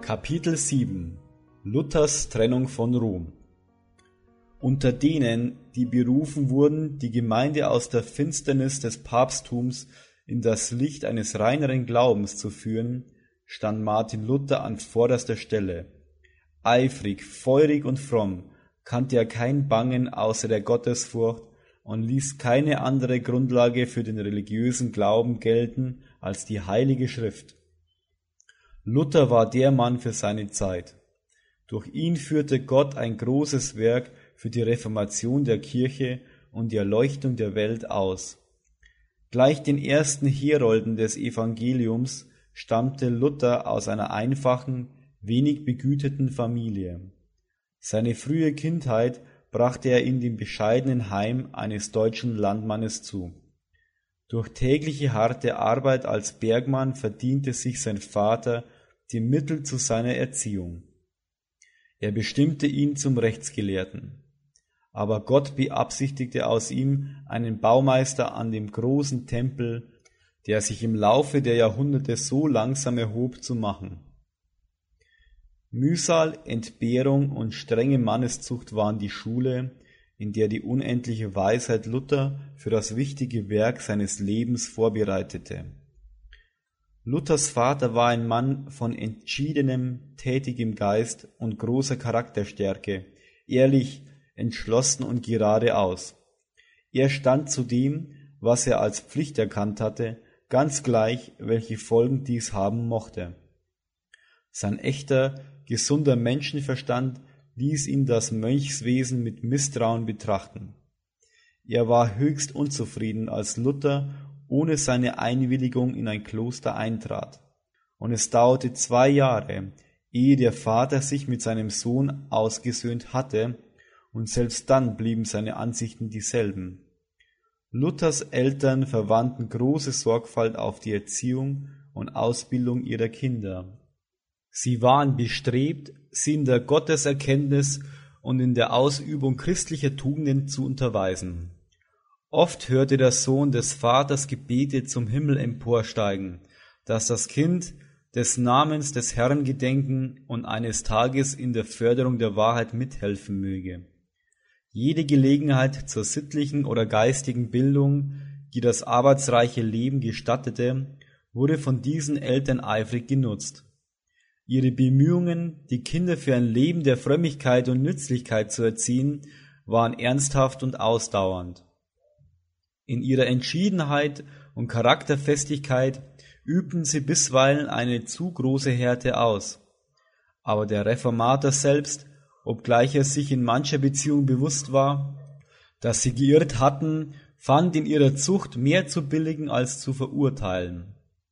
Kapitel 7 Luthers Trennung von Rom. Unter denen, die berufen wurden, die Gemeinde aus der Finsternis des Papsttums in das Licht eines reineren Glaubens zu führen, stand Martin Luther an vorderster Stelle. Eifrig, feurig und fromm kannte er kein Bangen außer der Gottesfurcht und ließ keine andere Grundlage für den religiösen Glauben gelten als die Heilige Schrift. Luther war der Mann für seine Zeit. Durch ihn führte Gott ein großes Werk für die Reformation der Kirche und die Erleuchtung der Welt aus. Gleich den ersten Herolden des Evangeliums stammte Luther aus einer einfachen, wenig begüterten Familie. Seine frühe Kindheit brachte er in dem bescheidenen Heim eines deutschen Landmannes zu. Durch tägliche harte Arbeit als Bergmann verdiente sich sein Vater die Mittel zu seiner Erziehung. Er bestimmte ihn zum Rechtsgelehrten. Aber Gott beabsichtigte aus ihm einen Baumeister an dem großen Tempel, der sich im Laufe der Jahrhunderte so langsam erhob, zu machen. Mühsal, Entbehrung und strenge Manneszucht waren die Schule, in der die unendliche Weisheit Luther für das wichtige Werk seines Lebens vorbereitete. Luthers Vater war ein Mann von entschiedenem, tätigem Geist und großer Charakterstärke, ehrlich, entschlossen und geradeaus. Er stand zu dem, was er als Pflicht erkannt hatte, ganz gleich, welche Folgen dies haben mochte. Sein echter, gesunder Menschenverstand ließ ihn das Mönchswesen mit Misstrauen betrachten. Er war höchst unzufrieden, als Luther ohne seine Einwilligung in ein Kloster eintrat. Und es dauerte 2 Jahre, ehe der Vater sich mit seinem Sohn ausgesöhnt hatte, und selbst dann blieben seine Ansichten dieselben. Luthers Eltern verwandten große Sorgfalt auf die Erziehung und Ausbildung ihrer Kinder. Sie waren bestrebt, sie in der Gotteserkenntnis und in der Ausübung christlicher Tugenden zu unterweisen. Oft hörte der Sohn des Vaters Gebete zum Himmel emporsteigen, dass das Kind des Namens des Herrn gedenken und eines Tages in der Förderung der Wahrheit mithelfen möge. Jede Gelegenheit zur sittlichen oder geistigen Bildung, die das arbeitsreiche Leben gestattete, wurde von diesen Eltern eifrig genutzt. Ihre Bemühungen, die Kinder für ein Leben der Frömmigkeit und Nützlichkeit zu erziehen, waren ernsthaft und ausdauernd. In ihrer Entschiedenheit und Charakterfestigkeit übten sie bisweilen eine zu große Härte aus. Aber der Reformator selbst, obgleich er sich in mancher Beziehung bewusst war, dass sie geirrt hatten, fand in ihrer Zucht mehr zu billigen als zu verurteilen.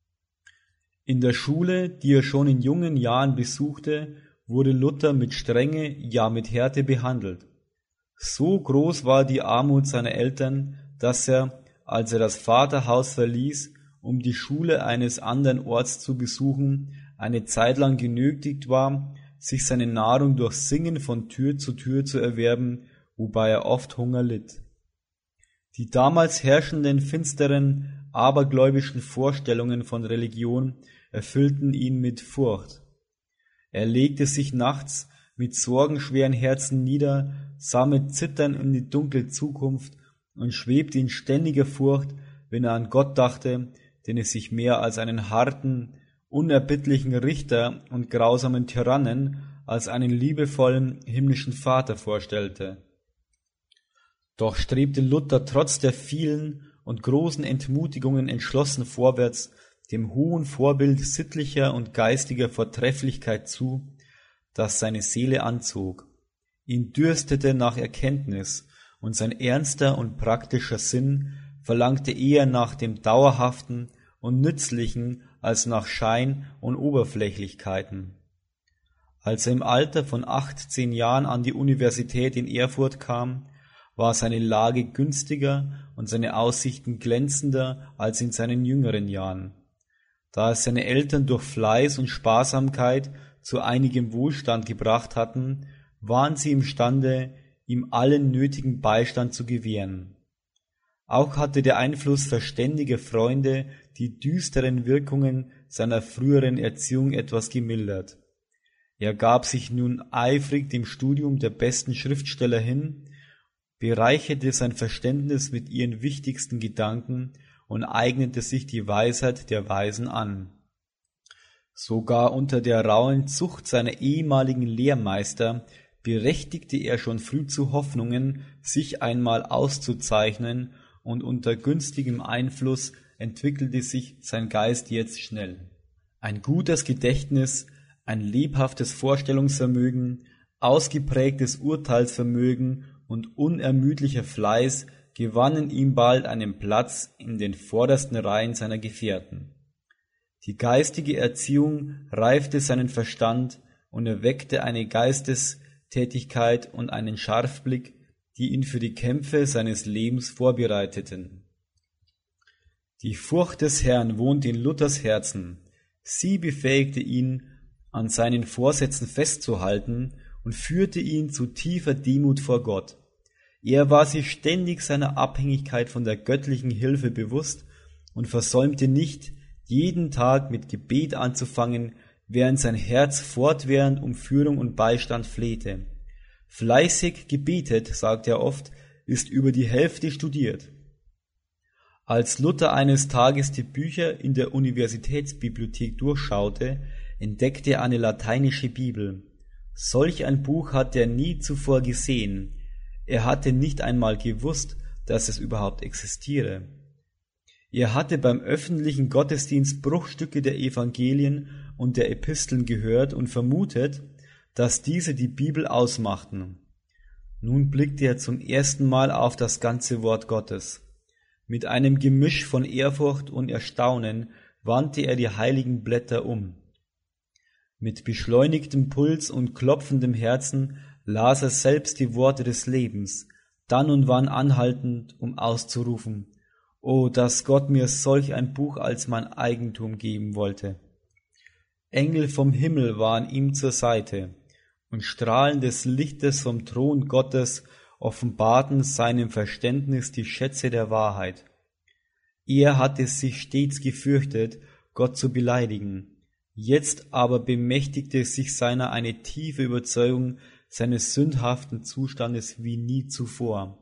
In der Schule, die er schon in jungen Jahren besuchte, wurde Luther mit Strenge, ja mit Härte behandelt. So groß war die Armut seiner Eltern, dass er, als er das Vaterhaus verließ, um die Schule eines anderen Orts zu besuchen, eine Zeit lang genötigt war, sich seine Nahrung durch Singen von Tür zu erwerben, wobei er oft Hunger litt. Die damals herrschenden finsteren, abergläubischen Vorstellungen von Religion erfüllten ihn mit Furcht. Er legte sich nachts mit sorgenschweren Herzen nieder, sah mit Zittern in die dunkle Zukunft und schwebte in ständiger Furcht, wenn er an Gott dachte, den er sich mehr als einen harten, unerbittlichen Richter und grausamen Tyrannen als einen liebevollen himmlischen Vater vorstellte. Doch strebte Luther trotz der vielen und großen Entmutigungen entschlossen vorwärts, dem hohen Vorbild sittlicher und geistiger Vortrefflichkeit zu, das seine Seele anzog. Ihn dürstete nach Erkenntnis, und sein ernster und praktischer Sinn verlangte eher nach dem Dauerhaften und Nützlichen als nach Schein und Oberflächlichkeiten. Als er im Alter von 18 Jahren an die Universität in Erfurt kam, war seine Lage günstiger und seine Aussichten glänzender als in seinen jüngeren Jahren. Da es seine Eltern durch Fleiß und Sparsamkeit zu einigem Wohlstand gebracht hatten, waren sie imstande, ihm allen nötigen Beistand zu gewähren. Auch hatte der Einfluss verständiger Freunde die düsteren Wirkungen seiner früheren Erziehung etwas gemildert. Er gab sich nun eifrig dem Studium der besten Schriftsteller hin, bereicherte sein Verständnis mit ihren wichtigsten Gedanken und eignete sich die Weisheit der Weisen an. Sogar unter der rauen Zucht seiner ehemaligen Lehrmeister berechtigte er schon früh zu Hoffnungen, sich einmal auszuzeichnen, und unter günstigem Einfluss entwickelte sich sein Geist jetzt schnell. Ein gutes Gedächtnis, ein lebhaftes Vorstellungsvermögen, ausgeprägtes Urteilsvermögen und unermüdlicher Fleiß gewannen ihm bald einen Platz in den vordersten Reihen seiner Gefährten. Die geistige Erziehung reifte seinen Verstand und erweckte eine Geistestätigkeit und einen Scharfblick, die ihn für die Kämpfe seines Lebens vorbereiteten. Die Furcht des Herrn wohnte in Luthers Herzen. Sie befähigte ihn, an seinen Vorsätzen festzuhalten und führte ihn zu tiefer Demut vor Gott. Er war sich ständig seiner Abhängigkeit von der göttlichen Hilfe bewusst und versäumte nicht, jeden Tag mit Gebet anzufangen, während sein Herz fortwährend um Führung und Beistand flehte. Fleißig gebetet, sagt er oft, ist über die Hälfte studiert. Als Luther eines Tages die Bücher in der Universitätsbibliothek durchschaute, entdeckte er eine lateinische Bibel. Solch ein Buch hatte er nie zuvor gesehen. Er hatte nicht einmal gewusst, dass es überhaupt existiere. Er hatte beim öffentlichen Gottesdienst Bruchstücke der Evangelien und der Episteln gehört und vermutet, dass diese die Bibel ausmachten. Nun blickte er zum ersten Mal auf das ganze Wort Gottes. Mit einem Gemisch von Ehrfurcht und Erstaunen wandte er die heiligen Blätter um. Mit beschleunigtem Puls und klopfendem Herzen las er selbst die Worte des Lebens, dann und wann anhaltend, um auszurufen: »Oh, dass Gott mir solch ein Buch als mein Eigentum geben wollte!« Engel vom Himmel waren ihm zur Seite, und Strahlen des Lichtes vom Thron Gottes offenbarten seinem Verständnis die Schätze der Wahrheit. Er hatte sich stets gefürchtet, Gott zu beleidigen. Jetzt aber bemächtigte sich seiner eine tiefe Überzeugung seines sündhaften Zustandes wie nie zuvor.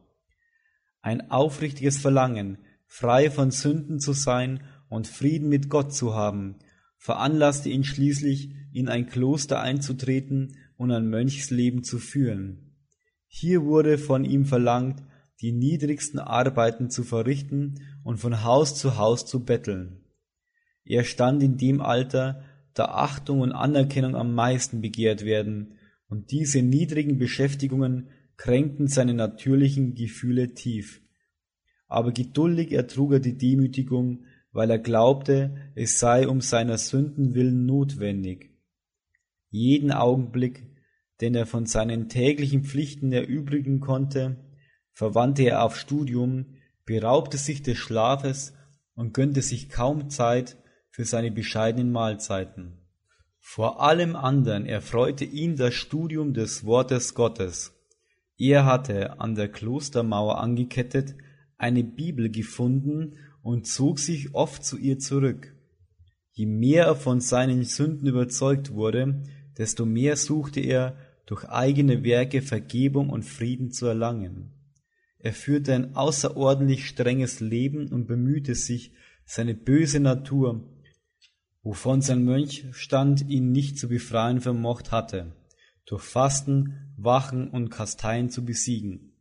Ein aufrichtiges Verlangen, frei von Sünden zu sein und Frieden mit Gott zu haben, veranlasste ihn schließlich, in ein Kloster einzutreten und ein Mönchsleben zu führen. Hier wurde von ihm verlangt, die niedrigsten Arbeiten zu verrichten und von Haus zu Haus zu betteln. Er stand in dem Alter, da Achtung und Anerkennung am meisten begehrt werden, und diese niedrigen Beschäftigungen kränkten seine natürlichen Gefühle tief. Aber geduldig ertrug er die Demütigung, weil er glaubte, es sei um seiner Sünden willen notwendig. Jeden Augenblick, den er von seinen täglichen Pflichten erübrigen konnte, verwandte er auf Studium, beraubte sich des Schlafes und gönnte sich kaum Zeit für seine bescheidenen Mahlzeiten. Vor allem anderen erfreute ihn das Studium des Wortes Gottes. Er hatte, an der Klostermauer angekettet, eine Bibel gefunden und zog sich oft zu ihr zurück. Je mehr er von seinen Sünden überzeugt wurde, desto mehr suchte er, durch eigene Werke Vergebung und Frieden zu erlangen. Er führte ein außerordentlich strenges Leben und bemühte sich, seine böse Natur, wovon sein Mönchstand ihn nicht zu befreien vermocht hatte, durch Fasten, Wachen und Kasteien zu besiegen.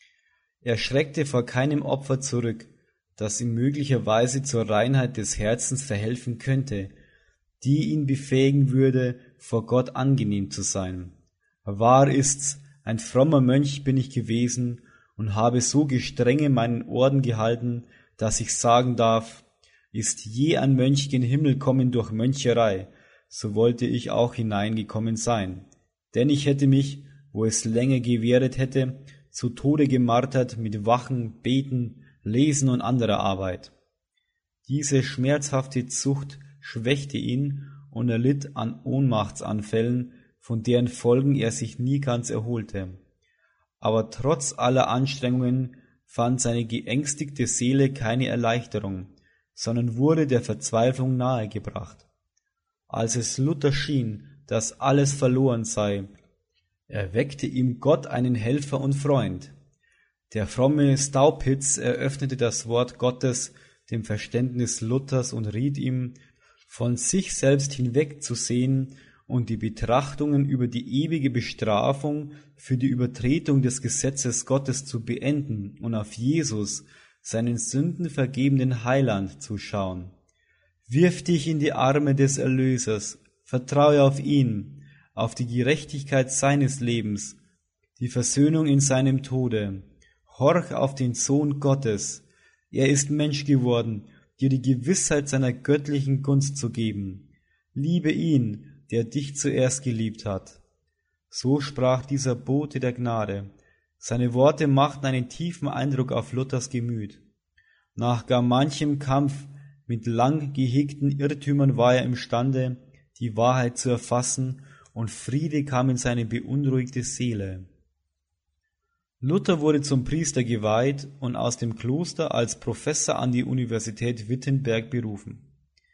Er schreckte vor keinem Opfer zurück, das ihm möglicherweise zur Reinheit des Herzens verhelfen könnte, die ihn befähigen würde, vor Gott angenehm zu sein. Wahr ist's, ein frommer Mönch bin ich gewesen und habe so gestrenge meinen Orden gehalten, dass ich sagen darf: Ist je ein Mönch gen Himmel kommen durch Möncherei, so wollte ich auch hineingekommen sein. Denn ich hätte mich, wo es länger gewähret hätte, zu Tode gemartert mit Wachen, Beten, Lesen und anderer Arbeit. Diese schmerzhafte Zucht schwächte ihn und er litt an Ohnmachtsanfällen, von deren Folgen er sich nie ganz erholte. Aber trotz aller Anstrengungen fand seine geängstigte Seele keine Erleichterung, sondern wurde der Verzweiflung nahegebracht. Als es Luther schien, dass alles verloren sei, erweckte ihm Gott einen Helfer und Freund. Der fromme Staupitz eröffnete das Wort Gottes dem Verständnis Luthers und riet ihm, von sich selbst hinwegzusehen und die Betrachtungen über die ewige Bestrafung für die Übertretung des Gesetzes Gottes zu beenden und auf Jesus, seinen sündenvergebenden Heiland, zu schauen. Wirf dich in die Arme des Erlösers, vertraue auf ihn, auf die Gerechtigkeit seines Lebens, die Versöhnung in seinem Tode. Horch auf den Sohn Gottes. Er ist Mensch geworden, dir die Gewissheit seiner göttlichen Gunst zu geben. Liebe ihn, der dich zuerst geliebt hat. So sprach dieser Bote der Gnade. Seine Worte machten einen tiefen Eindruck auf Luthers Gemüt. Nach gar manchem Kampf mit lang gehegten Irrtümern war er imstande, die Wahrheit zu erfassen, und Friede kam in seine beunruhigte Seele. Luther wurde zum Priester geweiht und aus dem Kloster als Professor an die Universität Wittenberg berufen.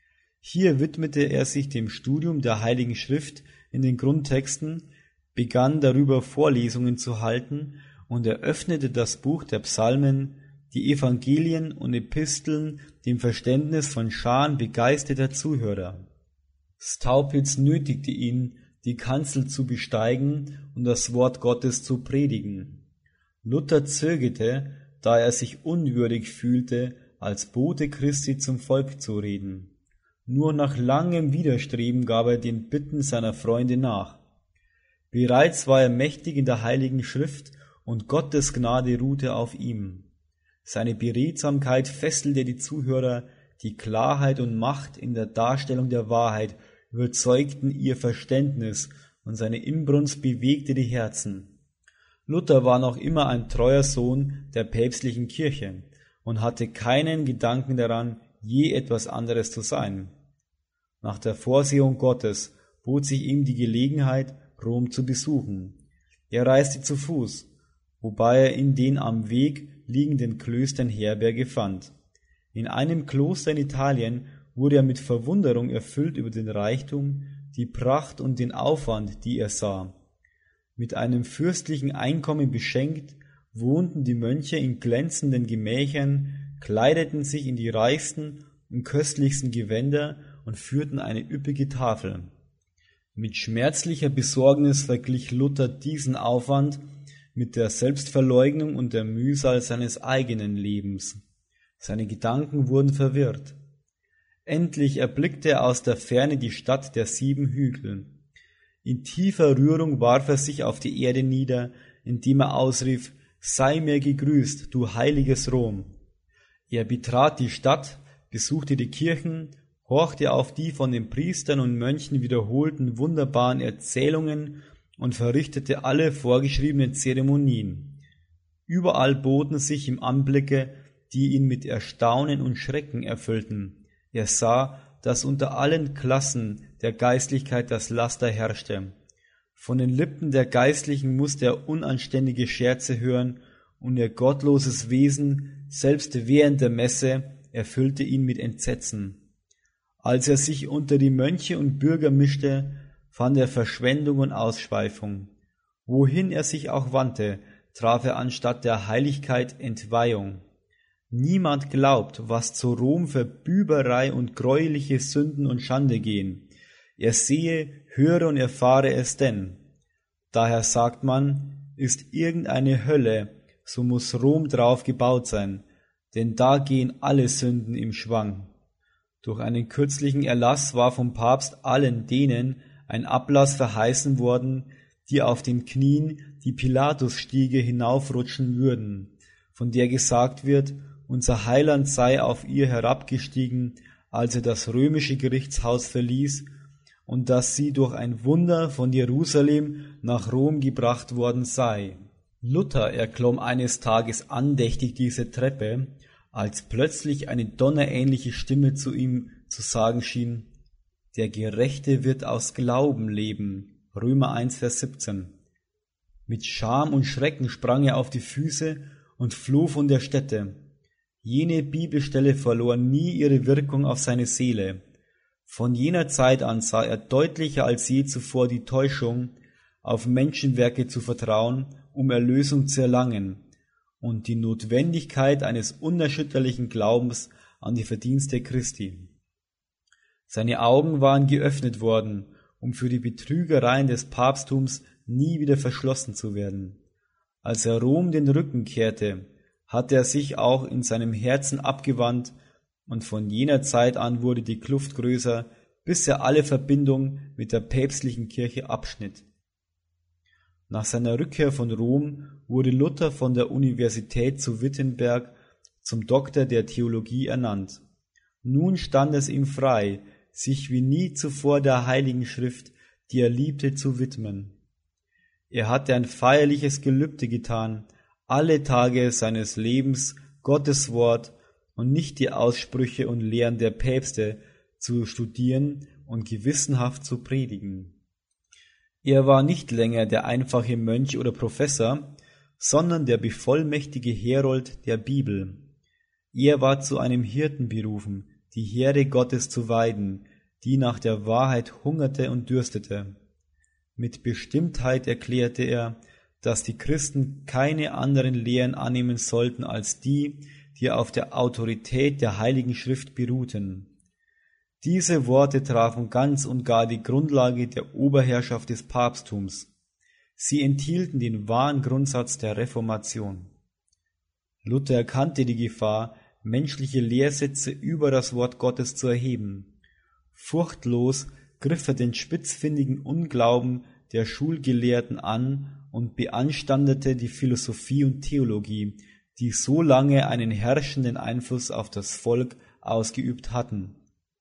Hier widmete er sich dem Studium der Heiligen Schrift in den Grundtexten, begann darüber Vorlesungen zu halten und eröffnete das Buch der Psalmen, die Evangelien und Episteln dem Verständnis von Scharen begeisterter Zuhörer. Staupitz nötigte ihn, die Kanzel zu besteigen und das Wort Gottes zu predigen. Luther zögerte, da er sich unwürdig fühlte, als Bote Christi zum Volk zu reden. Nur nach langem Widerstreben gab er den Bitten seiner Freunde nach. Bereits war er mächtig in der Heiligen Schrift und Gottes Gnade ruhte auf ihm. Seine Beredsamkeit fesselte die Zuhörer, die Klarheit und Macht in der Darstellung der Wahrheit überzeugten ihr Verständnis und seine Inbrunst bewegte die Herzen. Luther war noch immer ein treuer Sohn der päpstlichen Kirche und hatte keinen Gedanken daran, je etwas anderes zu sein. Nach der Vorsehung Gottes bot sich ihm die Gelegenheit, Rom zu besuchen. Er reiste zu Fuß, wobei er in den am Weg liegenden Klöstern Herberge fand. In einem Kloster in Italien wurde er mit Verwunderung erfüllt über den Reichtum, die Pracht und den Aufwand, die er sah. Mit einem fürstlichen Einkommen beschenkt, wohnten die Mönche in glänzenden Gemächern, kleideten sich in die reichsten und köstlichsten Gewänder und führten eine üppige Tafel. Mit schmerzlicher Besorgnis verglich Luther diesen Aufwand mit der Selbstverleugnung und der Mühsal seines eigenen Lebens. Seine Gedanken wurden verwirrt. Endlich erblickte er aus der Ferne die Stadt der 7 Hügel. In tiefer Rührung warf er sich auf die Erde nieder, indem er ausrief: Sei mir gegrüßt, du heiliges Rom. Er betrat die Stadt, besuchte die Kirchen, horchte auf die von den Priestern und Mönchen wiederholten wunderbaren Erzählungen und verrichtete alle vorgeschriebenen Zeremonien. Überall boten sich ihm Anblicke, die ihn mit Erstaunen und Schrecken erfüllten. Er sah, dass unter allen Klassen der Geistlichkeit das Laster herrschte. Von den Lippen der Geistlichen musste er unanständige Scherze hören, und ihr gottloses Wesen, selbst während der Messe, erfüllte ihn mit Entsetzen. Als er sich unter die Mönche und Bürger mischte, fand er Verschwendung und Ausschweifung. Wohin er sich auch wandte, traf er anstatt der Heiligkeit Entweihung. Niemand glaubt, was zu Rom für Büberei und greuliche Sünden und Schande gehen. Er sehe, höre und erfahre es denn. Daher sagt man, ist irgendeine Hölle, so muß Rom drauf gebaut sein, denn da gehen alle Sünden im Schwang. Durch einen kürzlichen Erlass war vom Papst allen denen ein Ablass verheißen worden, die auf den Knien die Pilatusstiege hinaufrutschen würden, von der gesagt wird, unser Heiland sei auf ihr herabgestiegen, als er das römische Gerichtshaus verließ, und dass sie durch ein Wunder von Jerusalem nach Rom gebracht worden sei. Luther erklomm eines Tages andächtig diese Treppe, als plötzlich eine donnerähnliche Stimme zu ihm zu sagen schien: Der Gerechte wird aus Glauben leben. Römer 1, Vers 17. Mit Scham und Schrecken sprang er auf die Füße und floh von der Stätte. Jene Bibelstelle verlor nie ihre Wirkung auf seine Seele. Von jener Zeit an sah er deutlicher als je zuvor die Täuschung, auf Menschenwerke zu vertrauen, um Erlösung zu erlangen, und die Notwendigkeit eines unerschütterlichen Glaubens an die Verdienste Christi. Seine Augen waren geöffnet worden, um für die Betrügereien des Papsttums nie wieder verschlossen zu werden. Als er Rom den Rücken kehrte, hatte er sich auch in seinem Herzen abgewandt, und von jener Zeit an wurde die Kluft größer, bis er alle Verbindung mit der päpstlichen Kirche abschnitt. Nach seiner Rückkehr von Rom wurde Luther von der Universität zu Wittenberg zum Doktor der Theologie ernannt. Nun stand es ihm frei, sich wie nie zuvor der Heiligen Schrift, die er liebte, zu widmen. Er hatte ein feierliches Gelübde getan, alle Tage seines Lebens Gottes Wort und nicht die Aussprüche und Lehren der Päpste zu studieren und gewissenhaft zu predigen. Er war nicht länger der einfache Mönch oder Professor, sondern der bevollmächtigte Herold der Bibel. Er war zu einem Hirten berufen, die Herde Gottes zu weiden, die nach der Wahrheit hungerte und dürstete. Mit Bestimmtheit erklärte er, dass die Christen keine anderen Lehren annehmen sollten als die, die auf der Autorität der Heiligen Schrift beruhten. Diese Worte trafen ganz und gar die Grundlage der Oberherrschaft des Papsttums. Sie enthielten den wahren Grundsatz der Reformation. Luther erkannte die Gefahr, menschliche Lehrsätze über das Wort Gottes zu erheben. Furchtlos griff er den spitzfindigen Unglauben der Schulgelehrten an und beanstandete die Philosophie und Theologie, die so lange einen herrschenden Einfluss auf das Volk ausgeübt hatten.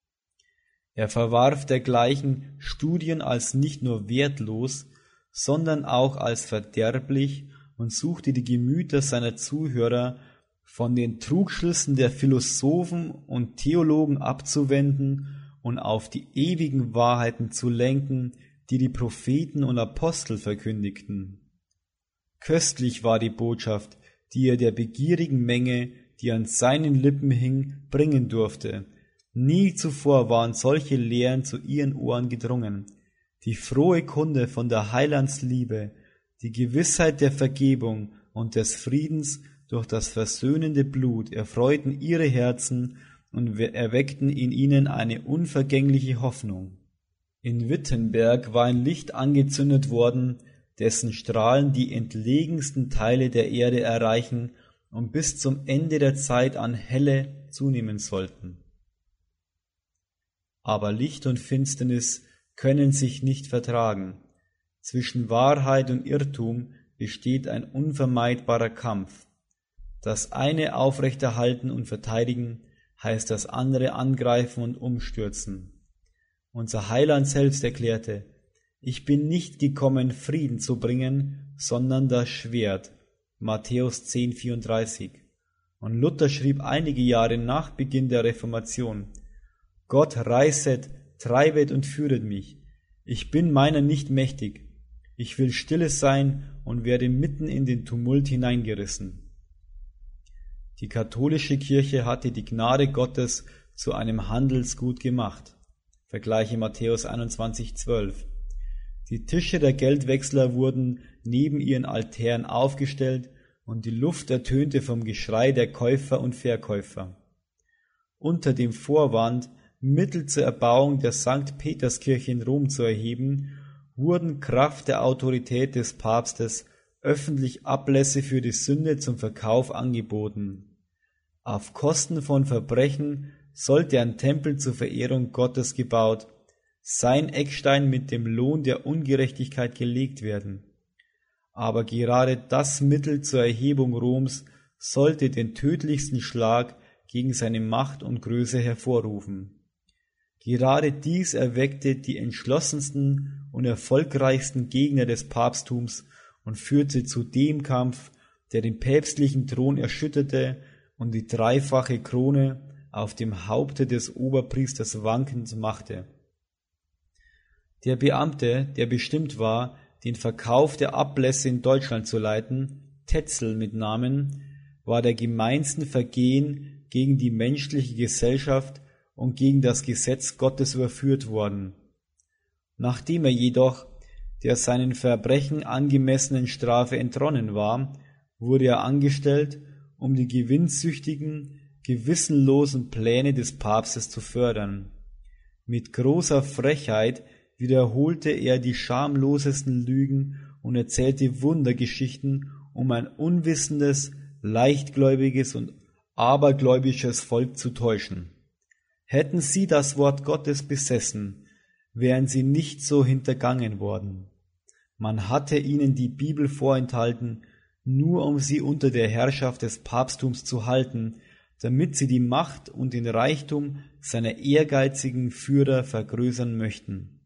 Er verwarf dergleichen Studien als nicht nur wertlos, sondern auch als verderblich und suchte die Gemüter seiner Zuhörer von den Trugschlüssen der Philosophen und Theologen abzuwenden und auf die ewigen Wahrheiten zu lenken, die die Propheten und Apostel verkündigten. Köstlich war die Botschaft, die er der begierigen Menge, die an seinen Lippen hing, bringen durfte. Nie zuvor waren solche Lehren zu ihren Ohren gedrungen. Die frohe Kunde von der Heilandsliebe, die Gewissheit der Vergebung und des Friedens durch das versöhnende Blut erfreuten ihre Herzen und erweckten in ihnen eine unvergängliche Hoffnung. In Wittenberg war ein Licht angezündet worden, dessen Strahlen die entlegensten Teile der Erde erreichen und bis zum Ende der Zeit an Helle zunehmen sollten. Aber Licht und Finsternis können sich nicht vertragen. Zwischen Wahrheit und Irrtum besteht ein unvermeidbarer Kampf. Das eine aufrechterhalten und verteidigen heißt das andere angreifen und umstürzen. Unser Heiland selbst erklärte: Ich bin nicht gekommen, Frieden zu bringen, sondern das Schwert. Matthäus 10,34. Und Luther schrieb einige Jahre nach Beginn der Reformation: Gott reißet, treibet und führet mich. Ich bin meiner nicht mächtig. Ich will stille sein und werde mitten in den Tumult hineingerissen. Die katholische Kirche hatte die Gnade Gottes zu einem Handelsgut gemacht. Vergleiche Matthäus 21,12. Die Tische der Geldwechsler wurden neben ihren Altären aufgestellt und die Luft ertönte vom Geschrei der Käufer und Verkäufer. Unter dem Vorwand, Mittel zur Erbauung der St. Peterskirche in Rom zu erheben, wurden Kraft der Autorität des Papstes öffentlich Ablässe für die Sünde zum Verkauf angeboten. Auf Kosten von Verbrechen sollte ein Tempel zur Verehrung Gottes gebaut, sein Eckstein mit dem Lohn der Ungerechtigkeit gelegt werden. Aber gerade das Mittel zur Erhebung Roms sollte den tödlichsten Schlag gegen seine Macht und Größe hervorrufen. Gerade dies erweckte die entschlossensten und erfolgreichsten Gegner des Papsttums und führte zu dem Kampf, der den päpstlichen Thron erschütterte und die dreifache Krone auf dem Haupte des Oberpriesters wankend machte. Der Beamte, der bestimmt war, den Verkauf der Ablässe in Deutschland zu leiten, Tetzel mit Namen, war der gemeinsten Vergehen gegen die menschliche Gesellschaft und gegen das Gesetz Gottes überführt worden. Nachdem er jedoch der seinen Verbrechen angemessenen Strafe entronnen war, wurde er angestellt, um die gewinnsüchtigen, gewissenlosen Pläne des Papstes zu fördern. Mit großer Frechheit wiederholte er die schamlosesten Lügen und erzählte Wundergeschichten, um ein unwissendes, leichtgläubiges und abergläubisches Volk zu täuschen. Hätten sie das Wort Gottes besessen, wären sie nicht so hintergangen worden. Man hatte ihnen die Bibel vorenthalten, nur um sie unter der Herrschaft des Papsttums zu halten, damit sie die Macht und den Reichtum seiner ehrgeizigen Führer vergrößern möchten.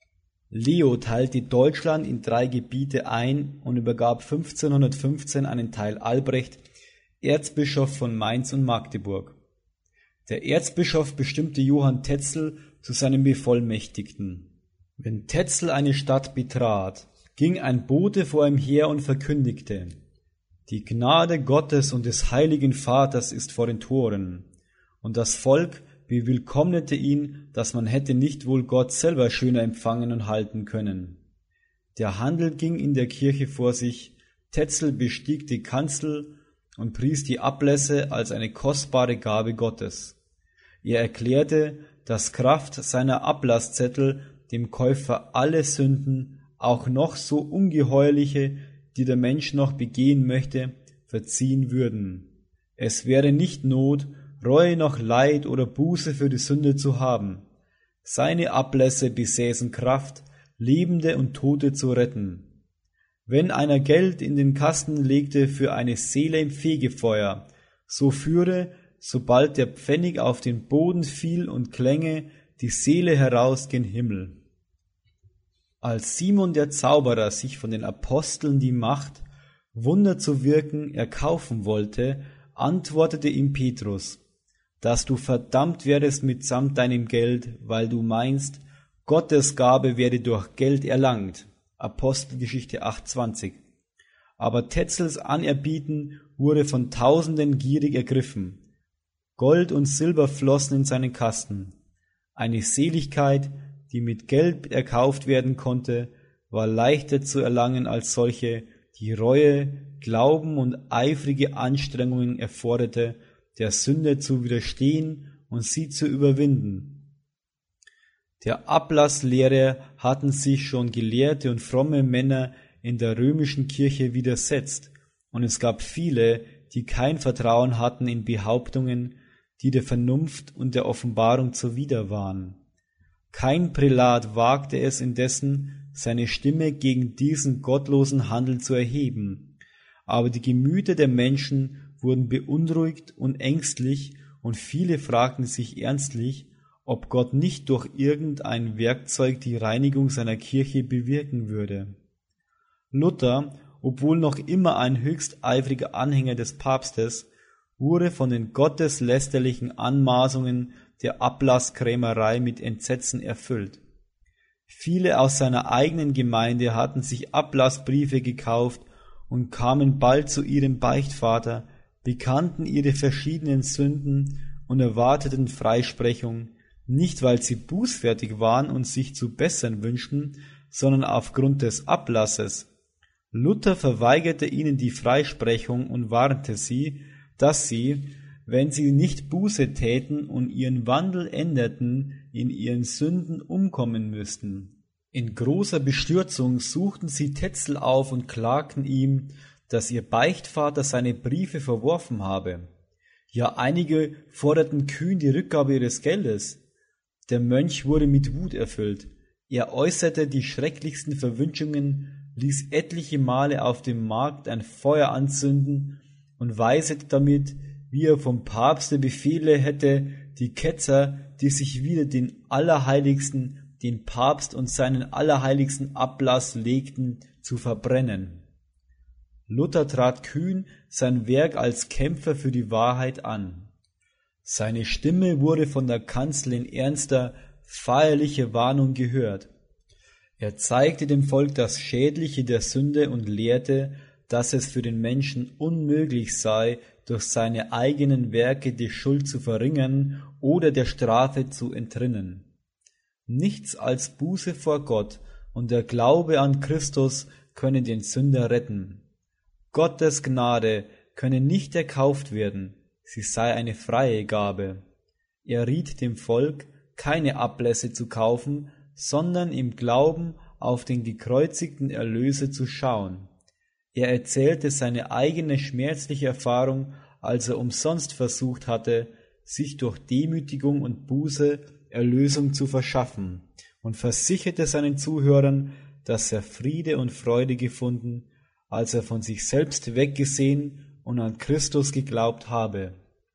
Leo teilte Deutschland in 3 Gebiete ein und übergab 1515 einen Teil Albrecht, Erzbischof von Mainz und Magdeburg. Der Erzbischof bestimmte Johann Tetzel zu seinem Bevollmächtigten. Wenn Tetzel eine Stadt betrat, ging ein Bote vor ihm her und verkündigte: Die Gnade Gottes und des heiligen Vaters ist vor den Toren. Und das Volk bewillkommnete ihn, dass man hätte nicht wohl Gott selber schöner empfangen und halten können. Der Handel ging in der Kirche vor sich, Tetzel bestieg die Kanzel und pries die Ablässe als eine kostbare Gabe Gottes. Er erklärte, dass Kraft seiner Ablasszettel dem Käufer alle Sünden, auch noch so ungeheuerliche, die der Mensch noch begehen möchte, verziehen würden. Es wäre nicht Not, Reue noch Leid oder Buße für die Sünde zu haben. Seine Ablässe besäßen Kraft, Lebende und Tote zu retten. Wenn einer Geld in den Kasten legte für eine Seele im Fegefeuer, so führe, sobald der Pfennig auf den Boden fiel und klänge, die Seele heraus gen Himmel. Als Simon der Zauberer sich von den Aposteln die Macht, Wunder zu wirken, erkaufen wollte, antwortete ihm Petrus: Dass du verdammt werdest mitsamt deinem Geld, weil du meinst, Gottes Gabe werde durch Geld erlangt. Apostelgeschichte 8,20. Aber Tetzels Anerbieten wurde von Tausenden gierig ergriffen. Gold und Silber flossen in seinen Kasten. Eine Seligkeit, die mit Geld erkauft werden konnte, war leichter zu erlangen als solche, die Reue, Glauben und eifrige Anstrengungen erforderte, der Sünde zu widerstehen und sie zu überwinden. Der Ablasslehre hatten sich schon gelehrte und fromme Männer in der römischen Kirche widersetzt, und es gab viele, die kein Vertrauen hatten in Behauptungen, die der Vernunft und der Offenbarung zuwider waren. Kein Prälat wagte es indessen, seine Stimme gegen diesen gottlosen Handel zu erheben, aber die Gemüter der Menschen wurden beunruhigt und ängstlich, und viele fragten sich ernstlich, ob Gott nicht durch irgendein Werkzeug die Reinigung seiner Kirche bewirken würde. Luther, obwohl noch immer ein höchst eifriger Anhänger des Papstes, wurde von den gotteslästerlichen Anmaßungen der Ablasskrämerei mit Entsetzen erfüllt. Viele aus seiner eigenen Gemeinde hatten sich Ablassbriefe gekauft und kamen bald zu ihrem Beichtvater, bekannten ihre verschiedenen Sünden und erwarteten Freisprechung, nicht weil sie bußfertig waren und sich zu bessern wünschten, sondern aufgrund des Ablasses. Luther verweigerte ihnen die Freisprechung und warnte sie, dass sie, wenn sie nicht Buße täten und ihren Wandel änderten, in ihren Sünden umkommen müssten. In großer Bestürzung suchten sie Tetzel auf und klagten ihm, dass ihr Beichtvater seine Briefe verworfen habe. Ja, einige forderten kühn die Rückgabe ihres Geldes. Der Mönch wurde mit Wut erfüllt. Er äußerte die schrecklichsten Verwünschungen, ließ etliche Male auf dem Markt ein Feuer anzünden und weisete damit, wie er vom Papste Befehle hätte, die Ketzer, die sich wider den Allerheiligsten, den Papst und seinen allerheiligsten Ablass legten, zu verbrennen. Luther trat kühn sein Werk als Kämpfer für die Wahrheit an. Seine Stimme wurde von der Kanzel in ernster, feierlicher Warnung gehört. Er zeigte dem Volk das Schädliche der Sünde und lehrte, dass es für den Menschen unmöglich sei, durch seine eigenen Werke die Schuld zu verringern oder der Strafe zu entrinnen. Nichts als Buße vor Gott und der Glaube an Christus können den Sünder retten. Gottes Gnade könne nicht erkauft werden, sie sei eine freie Gabe. Er riet dem Volk, keine Ablässe zu kaufen, sondern im Glauben auf den gekreuzigten Erlöser zu schauen. Er erzählte seine eigene schmerzliche Erfahrung, als er umsonst versucht hatte, sich durch Demütigung und Buße Erlösung zu verschaffen, und versicherte seinen Zuhörern, dass er Friede und Freude gefunden, als er von sich selbst weggesehen und an Christus geglaubt habe.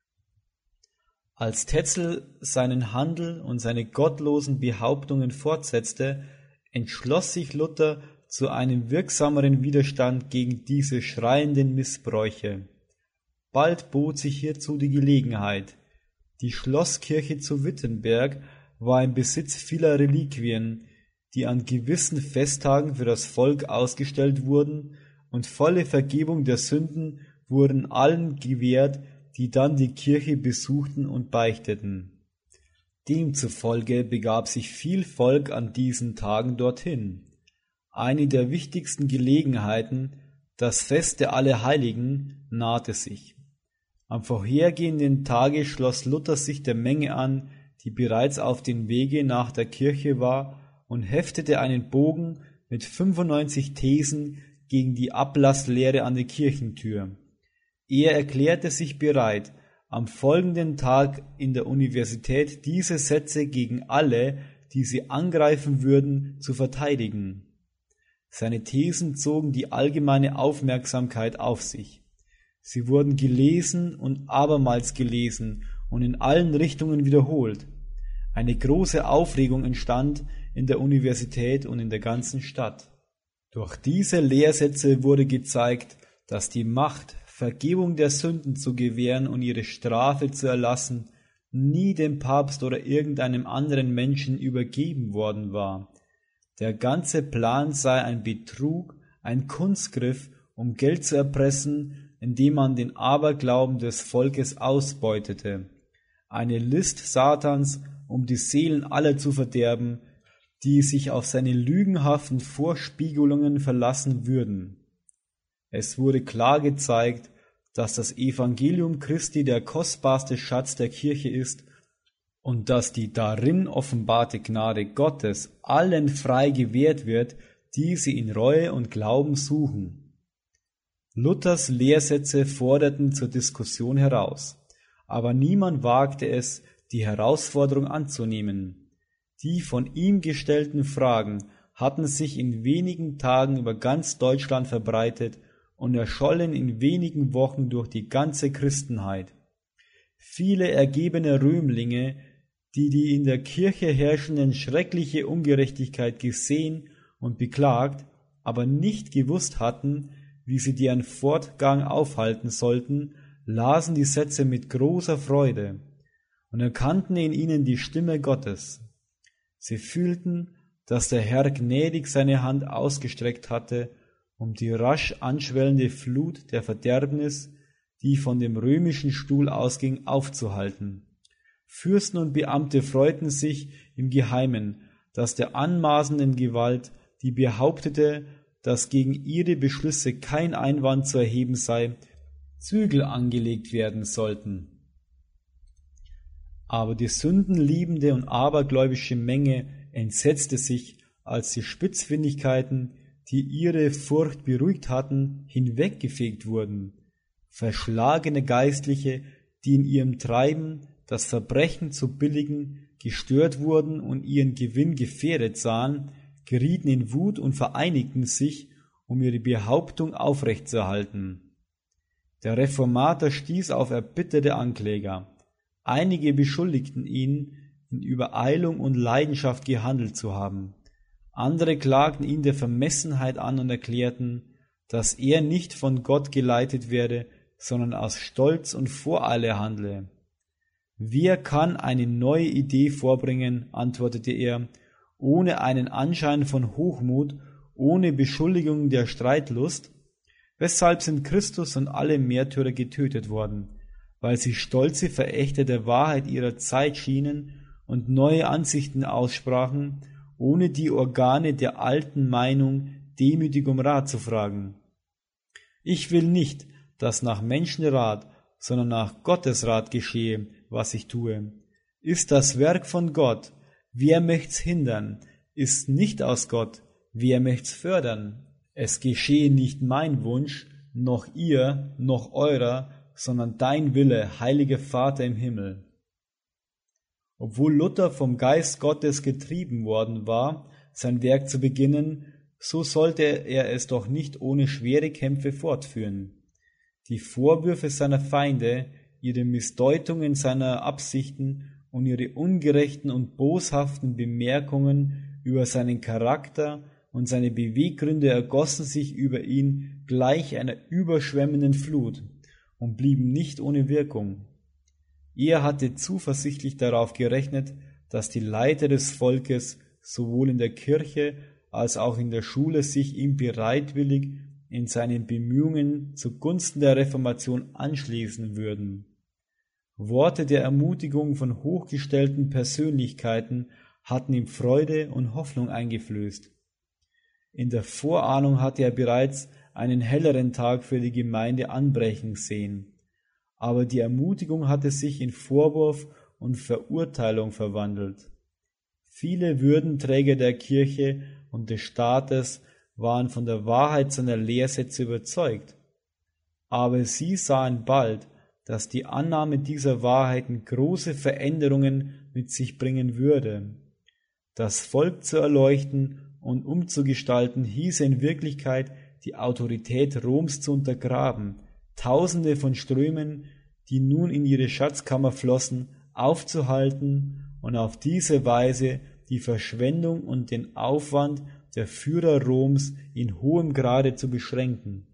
Als Tetzel seinen Handel und seine gottlosen Behauptungen fortsetzte, entschloss sich Luther zu einem wirksameren Widerstand gegen diese schreienden Missbräuche. Bald bot sich hierzu die Gelegenheit. Die Schlosskirche zu Wittenberg war im Besitz vieler Reliquien, die an gewissen Festtagen für das Volk ausgestellt wurden, und volle Vergebung der Sünden wurden allen gewährt, die dann die Kirche besuchten und beichteten. Demzufolge begab sich viel Volk an diesen Tagen dorthin. Eine der wichtigsten Gelegenheiten, das Fest der Allerheiligen, nahte sich. Am vorhergehenden Tage schloss Luther sich der Menge an, die bereits auf dem Wege nach der Kirche war, und heftete einen Bogen mit 95 Thesen gegen die Ablasslehre an der Kirchentür. Er erklärte sich bereit, am folgenden Tag in der Universität diese Sätze gegen alle, die sie angreifen würden, zu verteidigen. Seine Thesen zogen die allgemeine Aufmerksamkeit auf sich. Sie wurden gelesen und abermals gelesen und in allen Richtungen wiederholt. Eine große Aufregung entstand in der Universität und in der ganzen Stadt. Durch diese Lehrsätze wurde gezeigt, dass die Macht, Vergebung der Sünden zu gewähren und ihre Strafe zu erlassen, nie dem Papst oder irgendeinem anderen Menschen übergeben worden war. Der ganze Plan sei ein Betrug, ein Kunstgriff, um Geld zu erpressen, indem man den Aberglauben des Volkes ausbeutete. Eine List Satans, um die Seelen aller zu verderben, die sich auf seine lügenhaften Vorspiegelungen verlassen würden. Es wurde klar gezeigt, dass das Evangelium Christi der kostbarste Schatz der Kirche ist und dass die darin offenbarte Gnade Gottes allen frei gewährt wird, die sie in Reue und Glauben suchen. Luthers Lehrsätze forderten zur Diskussion heraus, aber niemand wagte es, die Herausforderung anzunehmen. Die von ihm gestellten Fragen hatten sich in wenigen Tagen über ganz Deutschland verbreitet und erschollen in wenigen Wochen durch die ganze Christenheit. Viele ergebene Römlinge, die in der Kirche herrschenden schreckliche Ungerechtigkeit gesehen und beklagt, aber nicht gewusst hatten, wie sie deren Fortgang aufhalten sollten, lasen die Sätze mit großer Freude und erkannten in ihnen die Stimme Gottes. Sie fühlten, dass der Herr gnädig seine Hand ausgestreckt hatte, um die rasch anschwellende Flut der Verderbnis, die von dem römischen Stuhl ausging, aufzuhalten. Fürsten und Beamte freuten sich im Geheimen, dass der anmaßenden Gewalt, die behauptete, dass gegen ihre Beschlüsse kein Einwand zu erheben sei, Zügel angelegt werden sollten. Aber die sündenliebende und abergläubische Menge entsetzte sich, als die Spitzfindigkeiten, die ihre Furcht beruhigt hatten, hinweggefegt wurden. Verschlagene Geistliche, die in ihrem Treiben, das Verbrechen zu billigen, gestört wurden und ihren Gewinn gefährdet sahen, gerieten in Wut und vereinigten sich, um ihre Behauptung aufrechtzuerhalten. Der Reformator stieß auf erbitterte Ankläger. Einige beschuldigten ihn, in Übereilung und Leidenschaft gehandelt zu haben. Andere klagten ihn der Vermessenheit an und erklärten, dass er nicht von Gott geleitet werde, sondern aus Stolz und Voreile handle. Wer kann eine neue Idee vorbringen, antwortete er, ohne einen Anschein von Hochmut, ohne Beschuldigung der Streitlust? Weshalb sind Christus und alle Märtyrer getötet worden? Weil sie stolze Verächter der Wahrheit ihrer Zeit schienen und neue Ansichten aussprachen, ohne die Organe der alten Meinung demütig um Rat zu fragen. Ich will nicht, dass nach Menschenrat, sondern nach Gottes Rat geschehe, was ich tue. Ist das Werk von Gott, wer möcht's hindern? Ist nicht aus Gott, wer möcht's fördern? Es geschehe nicht mein Wunsch, noch ihr, noch eurer, sondern dein Wille, heiliger Vater im Himmel. Obwohl Luther vom Geist Gottes getrieben worden war, sein Werk zu beginnen, so sollte er es doch nicht ohne schwere Kämpfe fortführen. Die Vorwürfe seiner Feinde, ihre Missdeutungen seiner Absichten und ihre ungerechten und boshaften Bemerkungen über seinen Charakter und seine Beweggründe ergossen sich über ihn gleich einer überschwemmenden Flut und blieben nicht ohne Wirkung. Er hatte zuversichtlich darauf gerechnet, dass die Leiter des Volkes sowohl in der Kirche als auch in der Schule sich ihm bereitwillig in seinen Bemühungen zugunsten der Reformation anschließen würden. Worte der Ermutigung von hochgestellten Persönlichkeiten hatten ihm Freude und Hoffnung eingeflößt. In der Vorahnung hatte er bereits einen helleren Tag für die Gemeinde anbrechen sehen, aber die Ermutigung hatte sich in Vorwurf und Verurteilung verwandelt. Viele Würdenträger der Kirche und des Staates waren von der Wahrheit seiner Lehrsätze überzeugt, aber sie sahen bald, dass die Annahme dieser Wahrheiten große Veränderungen mit sich bringen würde. Das Volk zu erleuchten und umzugestalten hieße in Wirklichkeit, die Autorität Roms zu untergraben, Tausende von Strömen, die nun in ihre Schatzkammer flossen, aufzuhalten und auf diese Weise die Verschwendung und den Aufwand der Führer Roms in hohem Grade zu beschränken.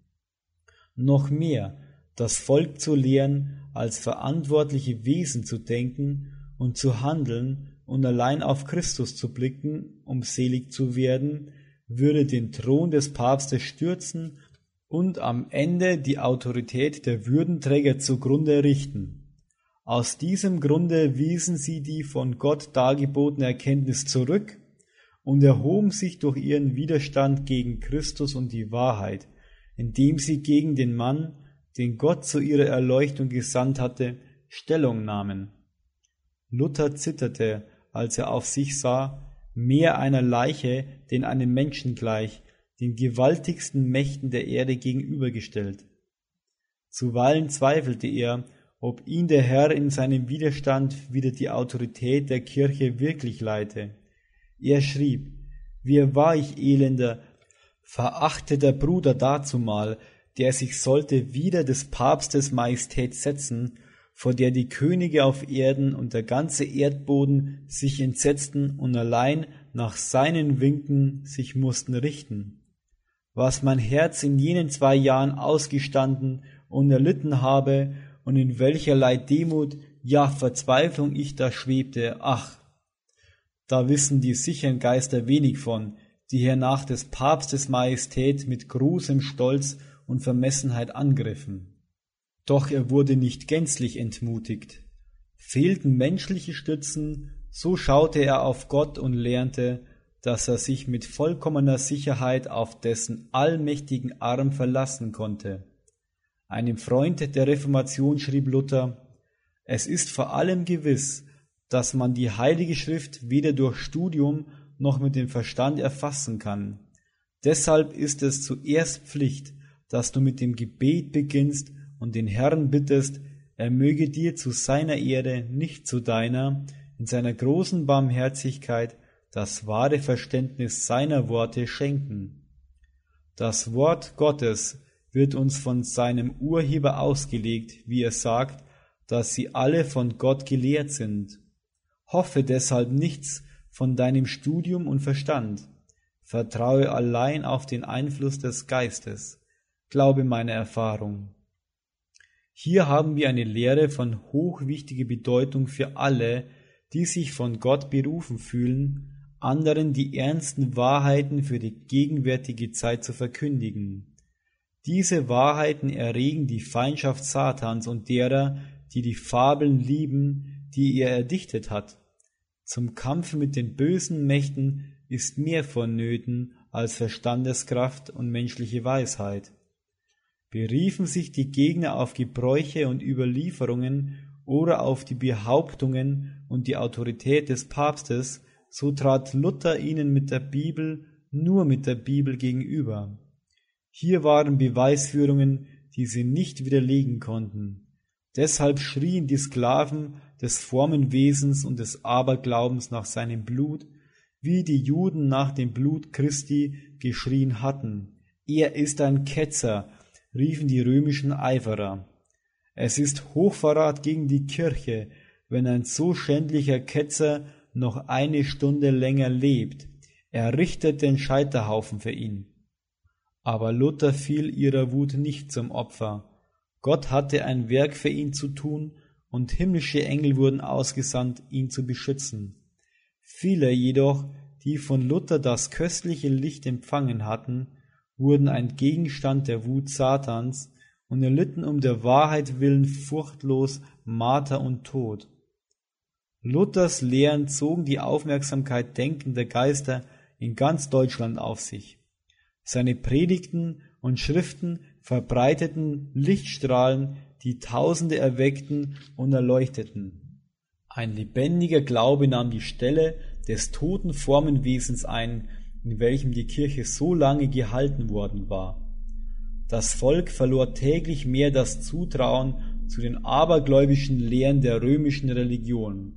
Noch mehr, das Volk zu lehren, als verantwortliche Wesen zu denken und zu handeln und allein auf Christus zu blicken, um selig zu werden, würde den Thron des Papstes stürzen und am Ende die Autorität der Würdenträger zugrunde richten. Aus diesem Grunde wiesen sie die von Gott dargebotene Erkenntnis zurück und erhoben sich durch ihren Widerstand gegen Christus und die Wahrheit, indem sie gegen den Mann, den Gott zu ihrer Erleuchtung gesandt hatte, Stellung nahmen. Luther zitterte, als er auf sich sah, mehr einer Leiche denn einem Menschen gleich, den gewaltigsten Mächten der Erde gegenübergestellt. Zuweilen zweifelte er, ob ihn der Herr in seinem Widerstand wider die Autorität der Kirche wirklich leite. Er schrieb: Wie war ich elender, verachteter Bruder dazumal, der sich sollte wider des Papstes Majestät setzen, vor der die Könige auf Erden und der ganze Erdboden sich entsetzten und allein nach seinen Winken sich mussten richten. Was mein Herz in jenen 2 Jahren ausgestanden und erlitten habe und in welcherlei Demut, ja Verzweiflung ich da schwebte, ach, da wissen die sichern Geister wenig von, die hernach des Papstes Majestät mit großem Stolz und Vermessenheit angriffen. Doch er wurde nicht gänzlich entmutigt. Fehlten menschliche Stützen, so schaute er auf Gott und lernte, dass er sich mit vollkommener Sicherheit auf dessen allmächtigen Arm verlassen konnte. Einem Freund der Reformation schrieb Luther: Es ist vor allem gewiss, dass man die Heilige Schrift weder durch Studium noch mit dem Verstand erfassen kann. Deshalb ist es zuerst Pflicht, dass du mit dem Gebet beginnst und den Herrn bittest, er möge dir zu seiner Ehre, nicht zu deiner, in seiner großen Barmherzigkeit das wahre Verständnis seiner Worte schenken. Das Wort Gottes wird uns von seinem Urheber ausgelegt, wie er sagt, dass sie alle von Gott gelehrt sind. Hoffe deshalb nichts von deinem Studium und Verstand. Vertraue allein auf den Einfluss des Geistes. Glaube meiner Erfahrung. Hier haben wir eine Lehre von hochwichtiger Bedeutung für alle, die sich von Gott berufen fühlen, anderen die ernsten Wahrheiten für die gegenwärtige Zeit zu verkündigen. Diese Wahrheiten erregen die Feindschaft Satans und derer, die die Fabeln lieben, die er erdichtet hat. Zum Kampf mit den bösen Mächten ist mehr vonnöten als Verstandeskraft und menschliche Weisheit. Beriefen sich die Gegner auf Gebräuche und Überlieferungen oder auf die Behauptungen und die Autorität des Papstes, so trat Luther ihnen nur mit der Bibel gegenüber. Hier waren Beweisführungen, die sie nicht widerlegen konnten. Deshalb schrien die Sklaven des Formenwesens und des Aberglaubens nach seinem Blut, wie die Juden nach dem Blut Christi geschrien hatten. Er ist ein Ketzer, riefen die römischen Eiferer. Es ist Hochverrat gegen die Kirche, wenn ein so schändlicher Ketzer noch eine Stunde länger lebt. Er richtet den Scheiterhaufen für ihn. Aber Luther fiel ihrer Wut nicht zum Opfer. Gott hatte ein Werk für ihn zu tun, und himmlische Engel wurden ausgesandt, ihn zu beschützen. Viele jedoch, die von Luther das köstliche Licht empfangen hatten, wurden ein Gegenstand der Wut Satans und erlitten um der Wahrheit willen furchtlos Marter und Tod. Luthers Lehren zogen die Aufmerksamkeit denkender Geister in ganz Deutschland auf sich. Seine Predigten und Schriften verbreiteten Lichtstrahlen, die Tausende erweckten und erleuchteten. Ein lebendiger Glaube nahm die Stelle des toten Formenwesens ein, in welchem die Kirche so lange gehalten worden war. Das Volk verlor täglich mehr das Zutrauen zu den abergläubischen Lehren der römischen Religion.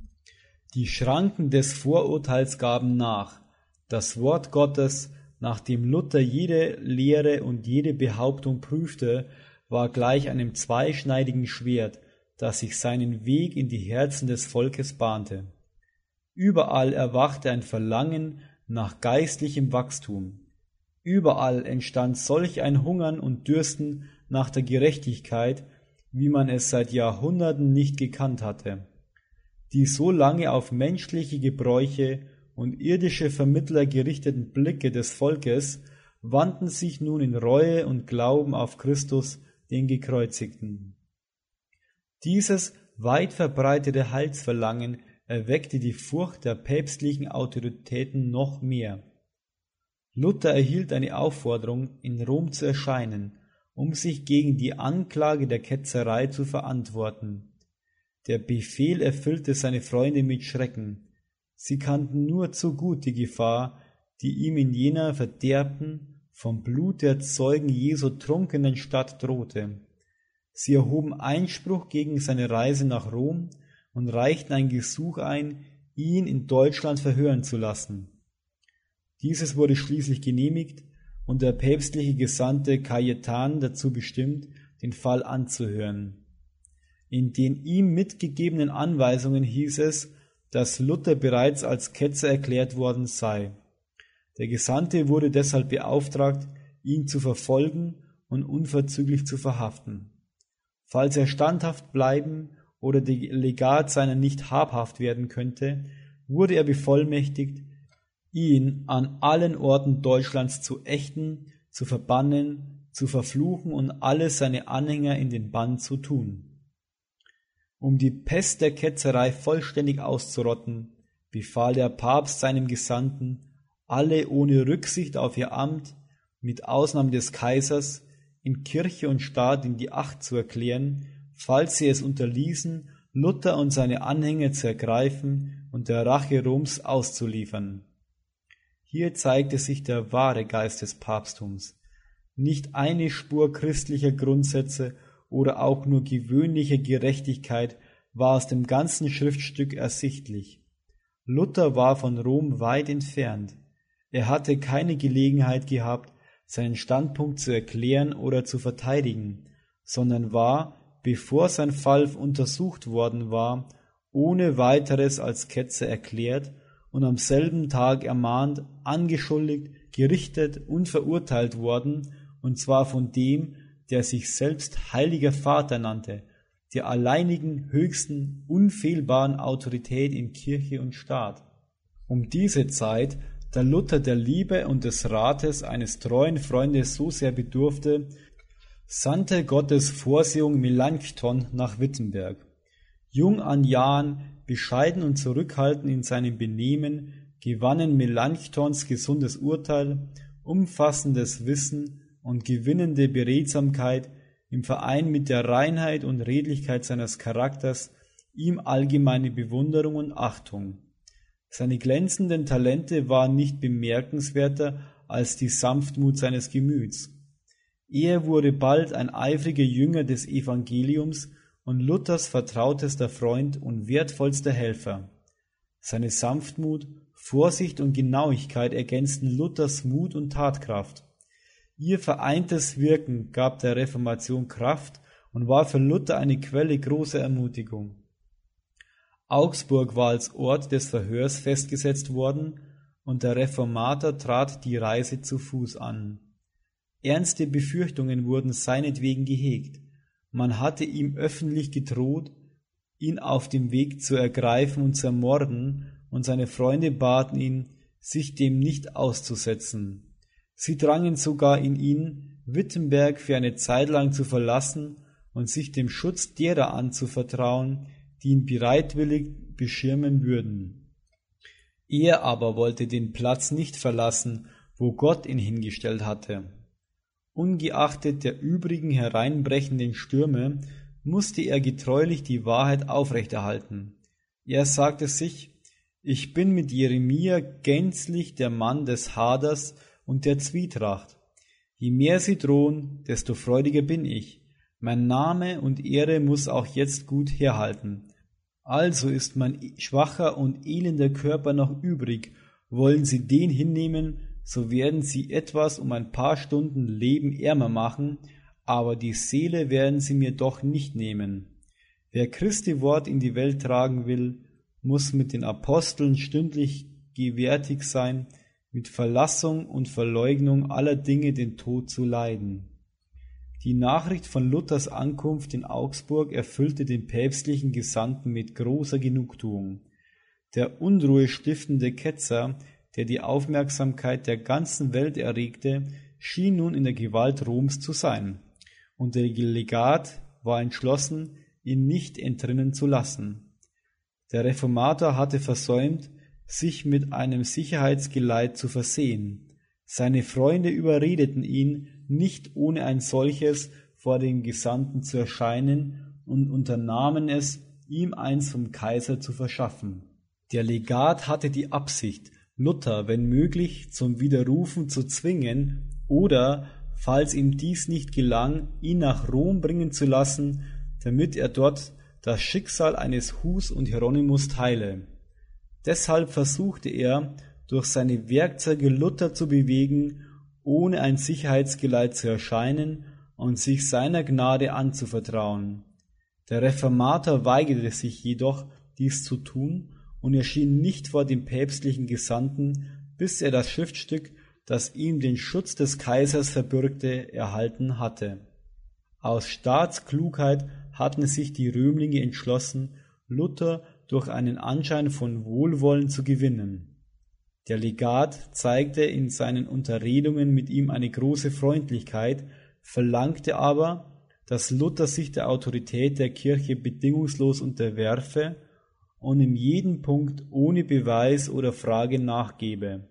Die Schranken des Vorurteils gaben nach. Das Wort Gottes, nachdem Luther jede Lehre und jede Behauptung prüfte, war gleich einem zweischneidigen Schwert, das sich seinen Weg in die Herzen des Volkes bahnte. Überall erwachte ein Verlangen nach geistlichem Wachstum. Überall entstand solch ein Hungern und Dürsten nach der Gerechtigkeit, wie man es seit Jahrhunderten nicht gekannt hatte. Die so lange auf menschliche Gebräuche und irdische Vermittler gerichteten Blicke des Volkes wandten sich nun in Reue und Glauben auf Christus, den Gekreuzigten. Dieses weit verbreitete Heilsverlangen erweckte die Furcht der päpstlichen Autoritäten noch mehr. Luther erhielt eine Aufforderung, in Rom zu erscheinen, um sich gegen die Anklage der Ketzerei zu verantworten. Der Befehl erfüllte seine Freunde mit Schrecken. Sie kannten nur zu gut die Gefahr, die ihm in jener verderbten, vom Blut der Zeugen Jesu trunkenen Stadt drohte. Sie erhoben Einspruch gegen seine Reise nach Rom und reichten ein Gesuch ein, ihn in Deutschland verhören zu lassen. Dieses wurde schließlich genehmigt und der päpstliche Gesandte Cajetan dazu bestimmt, den Fall anzuhören. In den ihm mitgegebenen Anweisungen hieß es, dass Luther bereits als Ketzer erklärt worden sei. Der Gesandte wurde deshalb beauftragt, ihn zu verfolgen und unverzüglich zu verhaften. Falls er standhaft bleiben oder der Legat seiner nicht habhaft werden könnte, wurde er bevollmächtigt, ihn an allen Orten Deutschlands zu ächten, zu verbannen, zu verfluchen und alle seine Anhänger in den Bann zu tun. Um die Pest der Ketzerei vollständig auszurotten, befahl der Papst seinem Gesandten, alle ohne Rücksicht auf ihr Amt, mit Ausnahme des Kaisers, in Kirche und Staat in die Acht zu erklären, falls sie es unterließen, Luther und seine Anhänger zu ergreifen und der Rache Roms auszuliefern. Hier zeigte sich der wahre Geist des Papsttums. Nicht eine Spur christlicher Grundsätze oder auch nur gewöhnlicher Gerechtigkeit war aus dem ganzen Schriftstück ersichtlich. Luther war von Rom weit entfernt. Er hatte keine Gelegenheit gehabt, seinen Standpunkt zu erklären oder zu verteidigen, sondern war, bevor sein Fall untersucht worden war, ohne weiteres als Ketzer erklärt und am selben Tag ermahnt, angeschuldigt, gerichtet und verurteilt worden, und zwar von dem, der sich selbst Heiliger Vater nannte, der alleinigen, höchsten, unfehlbaren Autorität in Kirche und Staat. Um diese Zeit, Da Luther der Liebe und des Rates eines treuen Freundes so sehr bedurfte, sandte Gottes Vorsehung Melanchthon nach Wittenberg. Jung an Jahren, bescheiden und zurückhaltend in seinem Benehmen, gewannen Melanchthons gesundes Urteil, umfassendes Wissen und gewinnende Beredsamkeit im Verein mit der Reinheit und Redlichkeit seines Charakters ihm allgemeine Bewunderung und Achtung. Seine glänzenden Talente waren nicht bemerkenswerter als die Sanftmut seines Gemüts. Er wurde bald ein eifriger Jünger des Evangeliums und Luthers vertrautester Freund und wertvollster Helfer. Seine Sanftmut, Vorsicht und Genauigkeit ergänzten Luthers Mut und Tatkraft. Ihr vereintes Wirken gab der Reformation Kraft und war für Luther eine Quelle großer Ermutigung. Augsburg war als Ort des Verhörs festgesetzt worden und der Reformator trat die Reise zu Fuß an. Ernste Befürchtungen wurden seinetwegen gehegt. Man hatte ihm öffentlich gedroht, ihn auf dem Weg zu ergreifen und zu ermorden, und seine Freunde baten ihn, sich dem nicht auszusetzen. Sie drangen sogar in ihn, Wittenberg für eine Zeit lang zu verlassen und sich dem Schutz derer anzuvertrauen, die ihn bereitwillig beschirmen würden. Er aber wollte den Platz nicht verlassen, wo Gott ihn hingestellt hatte. Ungeachtet der übrigen hereinbrechenden Stürme musste er getreulich die Wahrheit aufrechterhalten. Er sagte sich: Ich bin mit Jeremia gänzlich der Mann des Haders und der Zwietracht. Je mehr sie drohen, desto freudiger bin ich. Mein Name und Ehre muss auch jetzt gut herhalten. Also ist mein schwacher und elender Körper noch übrig. Wollen sie den hinnehmen, so werden sie etwas um ein paar Stunden Leben ärmer machen, aber die Seele werden sie mir doch nicht nehmen. Wer Christi Wort in die Welt tragen will, muss mit den Aposteln stündlich gewärtig sein, mit Verlassung und Verleugnung aller Dinge den Tod zu leiden. Die Nachricht von Luthers Ankunft in Augsburg erfüllte den päpstlichen Gesandten mit großer Genugtuung. Der Unruhe stiftende Ketzer, der die Aufmerksamkeit der ganzen Welt erregte, schien nun in der Gewalt Roms zu sein, und der Legat war entschlossen, ihn nicht entrinnen zu lassen. Der Reformator hatte versäumt, sich mit einem Sicherheitsgeleit zu versehen. Seine Freunde überredeten ihn, nicht ohne ein solches vor dem Gesandten zu erscheinen, und unternahmen es, ihm eins vom Kaiser zu verschaffen. Der Legat hatte die Absicht, Luther, wenn möglich, zum Widerrufen zu zwingen oder, falls ihm dies nicht gelang, ihn nach Rom bringen zu lassen, damit er dort das Schicksal eines Hus und Hieronymus teile. Deshalb versuchte er, durch seine Werkzeuge Luther zu bewegen, ohne ein Sicherheitsgeleit zu erscheinen und sich seiner Gnade anzuvertrauen. Der Reformator weigerte sich jedoch, dies zu tun, und erschien nicht vor dem päpstlichen Gesandten, bis er das Schriftstück, das ihm den Schutz des Kaisers verbürgte, erhalten hatte. Aus Staatsklugheit hatten sich die Römlinge entschlossen, Luther durch einen Anschein von Wohlwollen zu gewinnen. Der Legat zeigte in seinen Unterredungen mit ihm eine große Freundlichkeit, verlangte aber, dass Luther sich der Autorität der Kirche bedingungslos unterwerfe und in jedem Punkt ohne Beweis oder Frage nachgebe.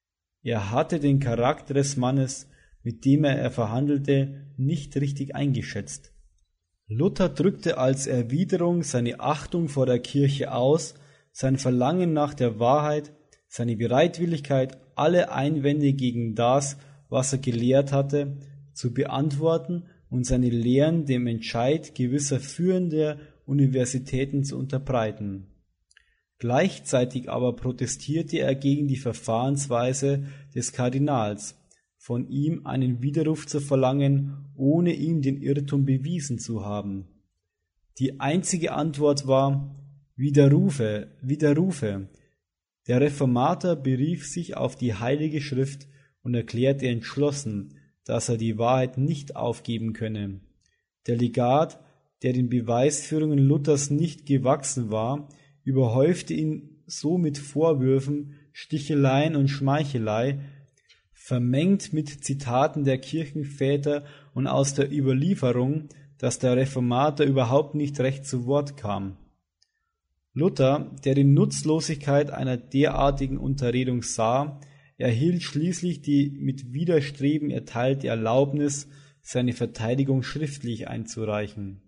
Er hatte den Charakter des Mannes, mit dem er verhandelte, nicht richtig eingeschätzt. Luther drückte als Erwiderung seine Achtung vor der Kirche aus, sein Verlangen nach der Wahrheit, seine Bereitwilligkeit, alle Einwände gegen das, was er gelehrt hatte, zu beantworten und seine Lehren dem Entscheid gewisser führender Universitäten zu unterbreiten. Gleichzeitig aber protestierte er gegen die Verfahrensweise des Kardinals, von ihm einen Widerruf zu verlangen, ohne ihm den Irrtum bewiesen zu haben. Die einzige Antwort war: Widerrufe, widerrufe. Der Reformator berief sich auf die Heilige Schrift und erklärte entschlossen, dass er die Wahrheit nicht aufgeben könne. Der Legat, der den Beweisführungen Luthers nicht gewachsen war, überhäufte ihn so mit Vorwürfen, Sticheleien und Schmeichelei, vermengt mit Zitaten der Kirchenväter und aus der Überlieferung, dass der Reformator überhaupt nicht recht zu Wort kam. Luther, der die Nutzlosigkeit einer derartigen Unterredung sah, erhielt schließlich die mit Widerstreben erteilte Erlaubnis, seine Verteidigung schriftlich einzureichen.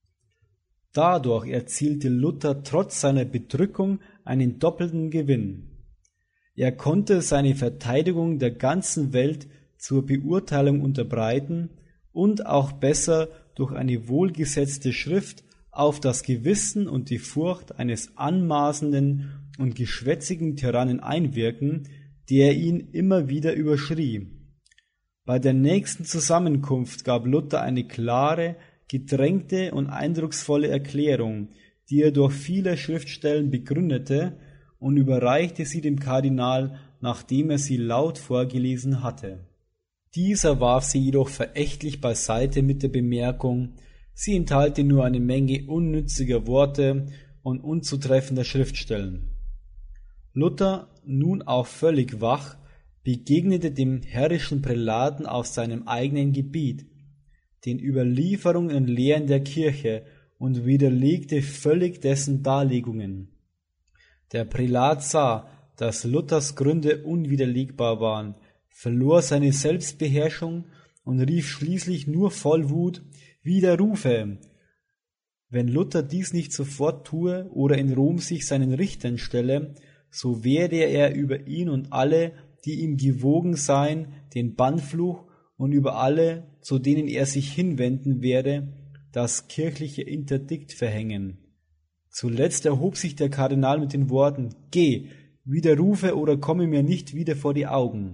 Dadurch erzielte Luther trotz seiner Bedrückung einen doppelten Gewinn. Er konnte seine Verteidigung der ganzen Welt zur Beurteilung unterbreiten und auch besser durch eine wohlgesetzte Schrift auf das Gewissen und die Furcht eines anmaßenden und geschwätzigen Tyrannen einwirken, der ihn immer wieder überschrie. Bei der nächsten Zusammenkunft gab Luther eine klare, gedrängte und eindrucksvolle Erklärung, die er durch viele Schriftstellen begründete, und überreichte sie dem Kardinal, nachdem er sie laut vorgelesen hatte. Dieser warf sie jedoch verächtlich beiseite mit der Bemerkung, sie enthalte nur eine Menge unnütziger Worte und unzutreffender Schriftstellen. Luther, nun auch völlig wach, begegnete dem herrischen Prälaten auf seinem eigenen Gebiet, den Überlieferungen und Lehren der Kirche, und widerlegte völlig dessen Darlegungen. Der Prälat sah, dass Luthers Gründe unwiderlegbar waren, verlor seine Selbstbeherrschung und rief schließlich nur voll Wut: Widerrufe! Wenn Luther dies nicht sofort tue oder in Rom sich seinen Richtern stelle, so werde er über ihn und alle, die ihm gewogen seien, den Bannfluch, und über alle, zu denen er sich hinwenden werde, das kirchliche Interdikt verhängen. Zuletzt erhob sich der Kardinal mit den Worten: Geh, widerrufe oder komme mir nicht wieder vor die Augen.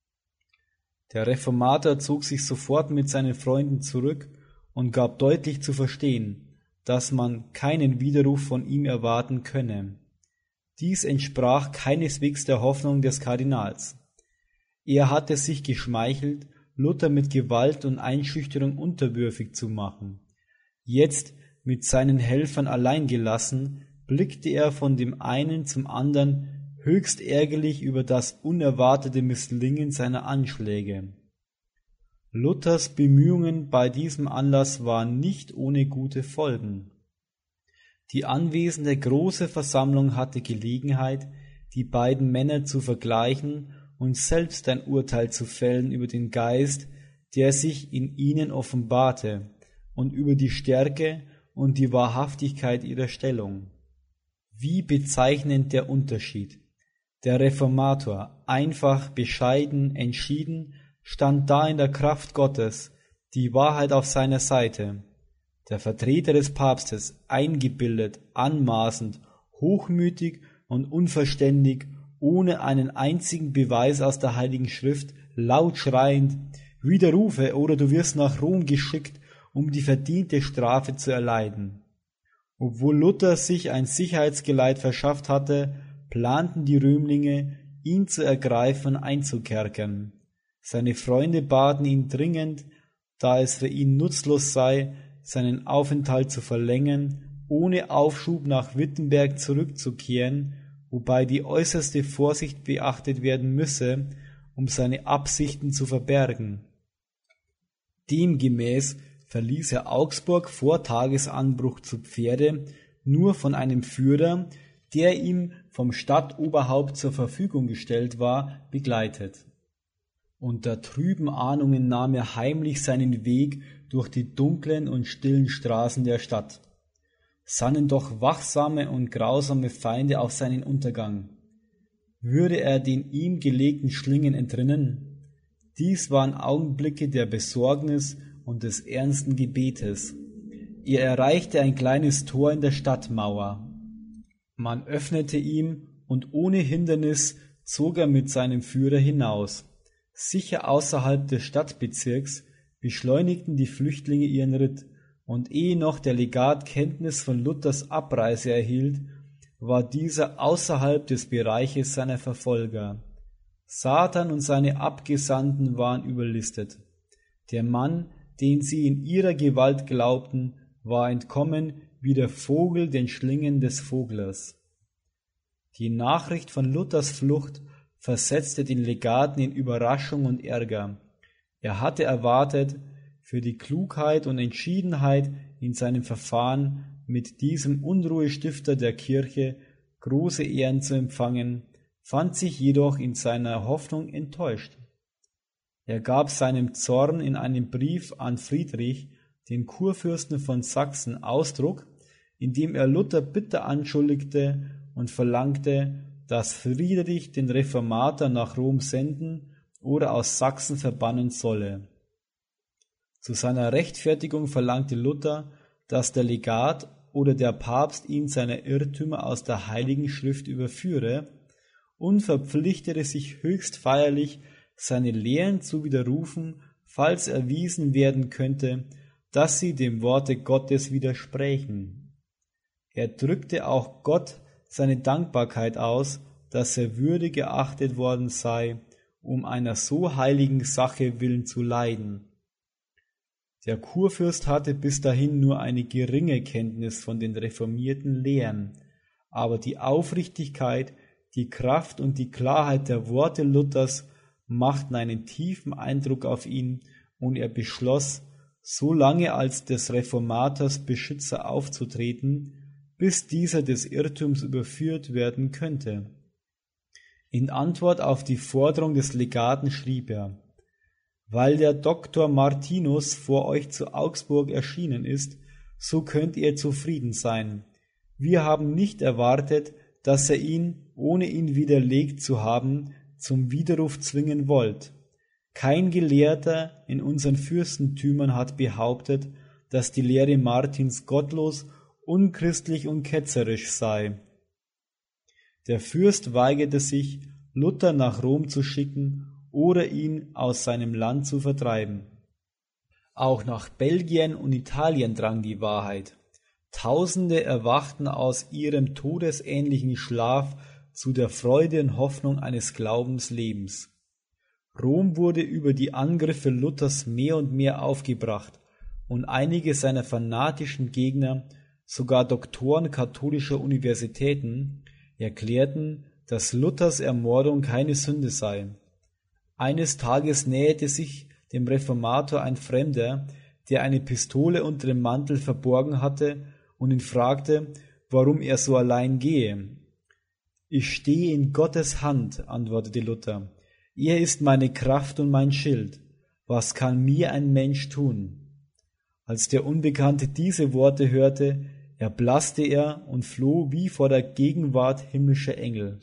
Der Reformator zog sich sofort mit seinen Freunden zurück und gab deutlich zu verstehen, dass man keinen Widerruf von ihm erwarten könne. Dies entsprach keineswegs der Hoffnung des Kardinals. Er hatte sich geschmeichelt, Luther mit Gewalt und Einschüchterung unterwürfig zu machen. Jetzt, mit seinen Helfern allein gelassen, blickte er von dem einen zum anderen höchst ärgerlich über das unerwartete Misslingen seiner Anschläge. Luthers Bemühungen bei diesem Anlass waren nicht ohne gute Folgen. Die anwesende große Versammlung hatte Gelegenheit, die beiden Männer zu vergleichen und selbst ein Urteil zu fällen über den Geist, der sich in ihnen offenbarte, und über die Stärke und die Wahrhaftigkeit ihrer Stellung. Wie bezeichnend der Unterschied! Der Reformator, einfach, bescheiden, entschieden, stand da in der Kraft Gottes, die Wahrheit auf seiner Seite. Der Vertreter des Papstes, eingebildet, anmaßend, hochmütig und unverständig, ohne einen einzigen Beweis aus der Heiligen Schrift, laut schreiend: Widerrufe, oder du wirst nach Rom geschickt, um die verdiente Strafe zu erleiden. Obwohl Luther sich ein Sicherheitsgeleit verschafft hatte, planten die Römlinge, ihn zu ergreifen und einzukerkern. Seine Freunde baten ihn dringend, da es für ihn nutzlos sei, seinen Aufenthalt zu verlängern, ohne Aufschub nach Wittenberg zurückzukehren, wobei die äußerste Vorsicht beachtet werden müsse, um seine Absichten zu verbergen. Demgemäß verließ er Augsburg vor Tagesanbruch zu Pferde, nur von einem Führer, der ihm vom Stadtoberhaupt zur Verfügung gestellt war, begleitet. Unter trüben Ahnungen nahm er heimlich seinen Weg durch die dunklen und stillen Straßen der Stadt. Sannen doch wachsame und grausame Feinde auf seinen Untergang. Würde er den ihm gelegten Schlingen entrinnen? Dies waren Augenblicke der Besorgnis und des ernsten Gebetes. Er erreichte ein kleines Tor in der Stadtmauer. Man öffnete ihm, und ohne Hindernis zog er mit seinem Führer hinaus. Sicher außerhalb des Stadtbezirks beschleunigten die Flüchtlinge ihren Ritt, und ehe noch der Legat Kenntnis von Luthers Abreise erhielt, war dieser außerhalb des Bereiches seiner Verfolger. Satan und seine Abgesandten waren überlistet. Der Mann, den sie in ihrer Gewalt glaubten, war entkommen wie der Vogel den Schlingen des Voglers. Die Nachricht von Luthers Flucht versetzte den Legaten in Überraschung und Ärger. Er hatte erwartet, für die Klugheit und Entschiedenheit in seinem Verfahren mit diesem Unruhestifter der Kirche große Ehren zu empfangen, fand sich jedoch in seiner Hoffnung enttäuscht. Er gab seinem Zorn in einem Brief an Friedrich, den Kurfürsten von Sachsen, Ausdruck, indem er Luther bitter anschuldigte und verlangte, dass Friedrich den Reformator nach Rom senden oder aus Sachsen verbannen solle. Zu seiner Rechtfertigung verlangte Luther, dass der Legat oder der Papst ihn seiner Irrtümer aus der Heiligen Schrift überführe und verpflichtete sich höchst feierlich, seine Lehren zu widerrufen, falls erwiesen werden könnte, dass sie dem Worte Gottes widersprächen. Er drückte auch Gott seine Dankbarkeit aus, dass er würdig geachtet worden sei, um einer so heiligen Sache willen zu leiden. Der Kurfürst hatte bis dahin nur eine geringe Kenntnis von den reformierten Lehren, aber die Aufrichtigkeit, die Kraft und die Klarheit der Worte Luthers machten einen tiefen Eindruck auf ihn, und er beschloss, so lange als des Reformators Beschützer aufzutreten, bis dieser des Irrtums überführt werden könnte. In Antwort auf die Forderung des Legaten schrieb er: Weil der Doktor Martinus vor euch zu Augsburg erschienen ist, so könnt ihr zufrieden sein. Wir haben nicht erwartet, dass ihr ihn, ohne ihn widerlegt zu haben, zum Widerruf zwingen wollt. Kein Gelehrter in unseren Fürstentümern hat behauptet, dass die Lehre Martins gottlos, unchristlich und ketzerisch sei. Der Fürst weigerte sich, Luther nach Rom zu schicken oder ihn aus seinem Land zu vertreiben. Auch nach Belgien und Italien drang die Wahrheit. Tausende erwachten aus ihrem todesähnlichen Schlaf zu der Freude und Hoffnung eines Glaubenslebens. Rom wurde über die Angriffe Luthers mehr und mehr aufgebracht, und einige seiner fanatischen Gegner, sogar Doktoren katholischer Universitäten, erklärten, dass Luthers Ermordung keine Sünde sei. Eines Tages näherte sich dem Reformator ein Fremder, der eine Pistole unter dem Mantel verborgen hatte, und ihn fragte, warum er so allein gehe. »Ich stehe in Gottes Hand«, antwortete Luther. »Er ist meine Kraft und mein Schild. Was kann mir ein Mensch tun?« Als der Unbekannte diese Worte hörte, erblasste er und floh wie vor der Gegenwart himmlischer Engel.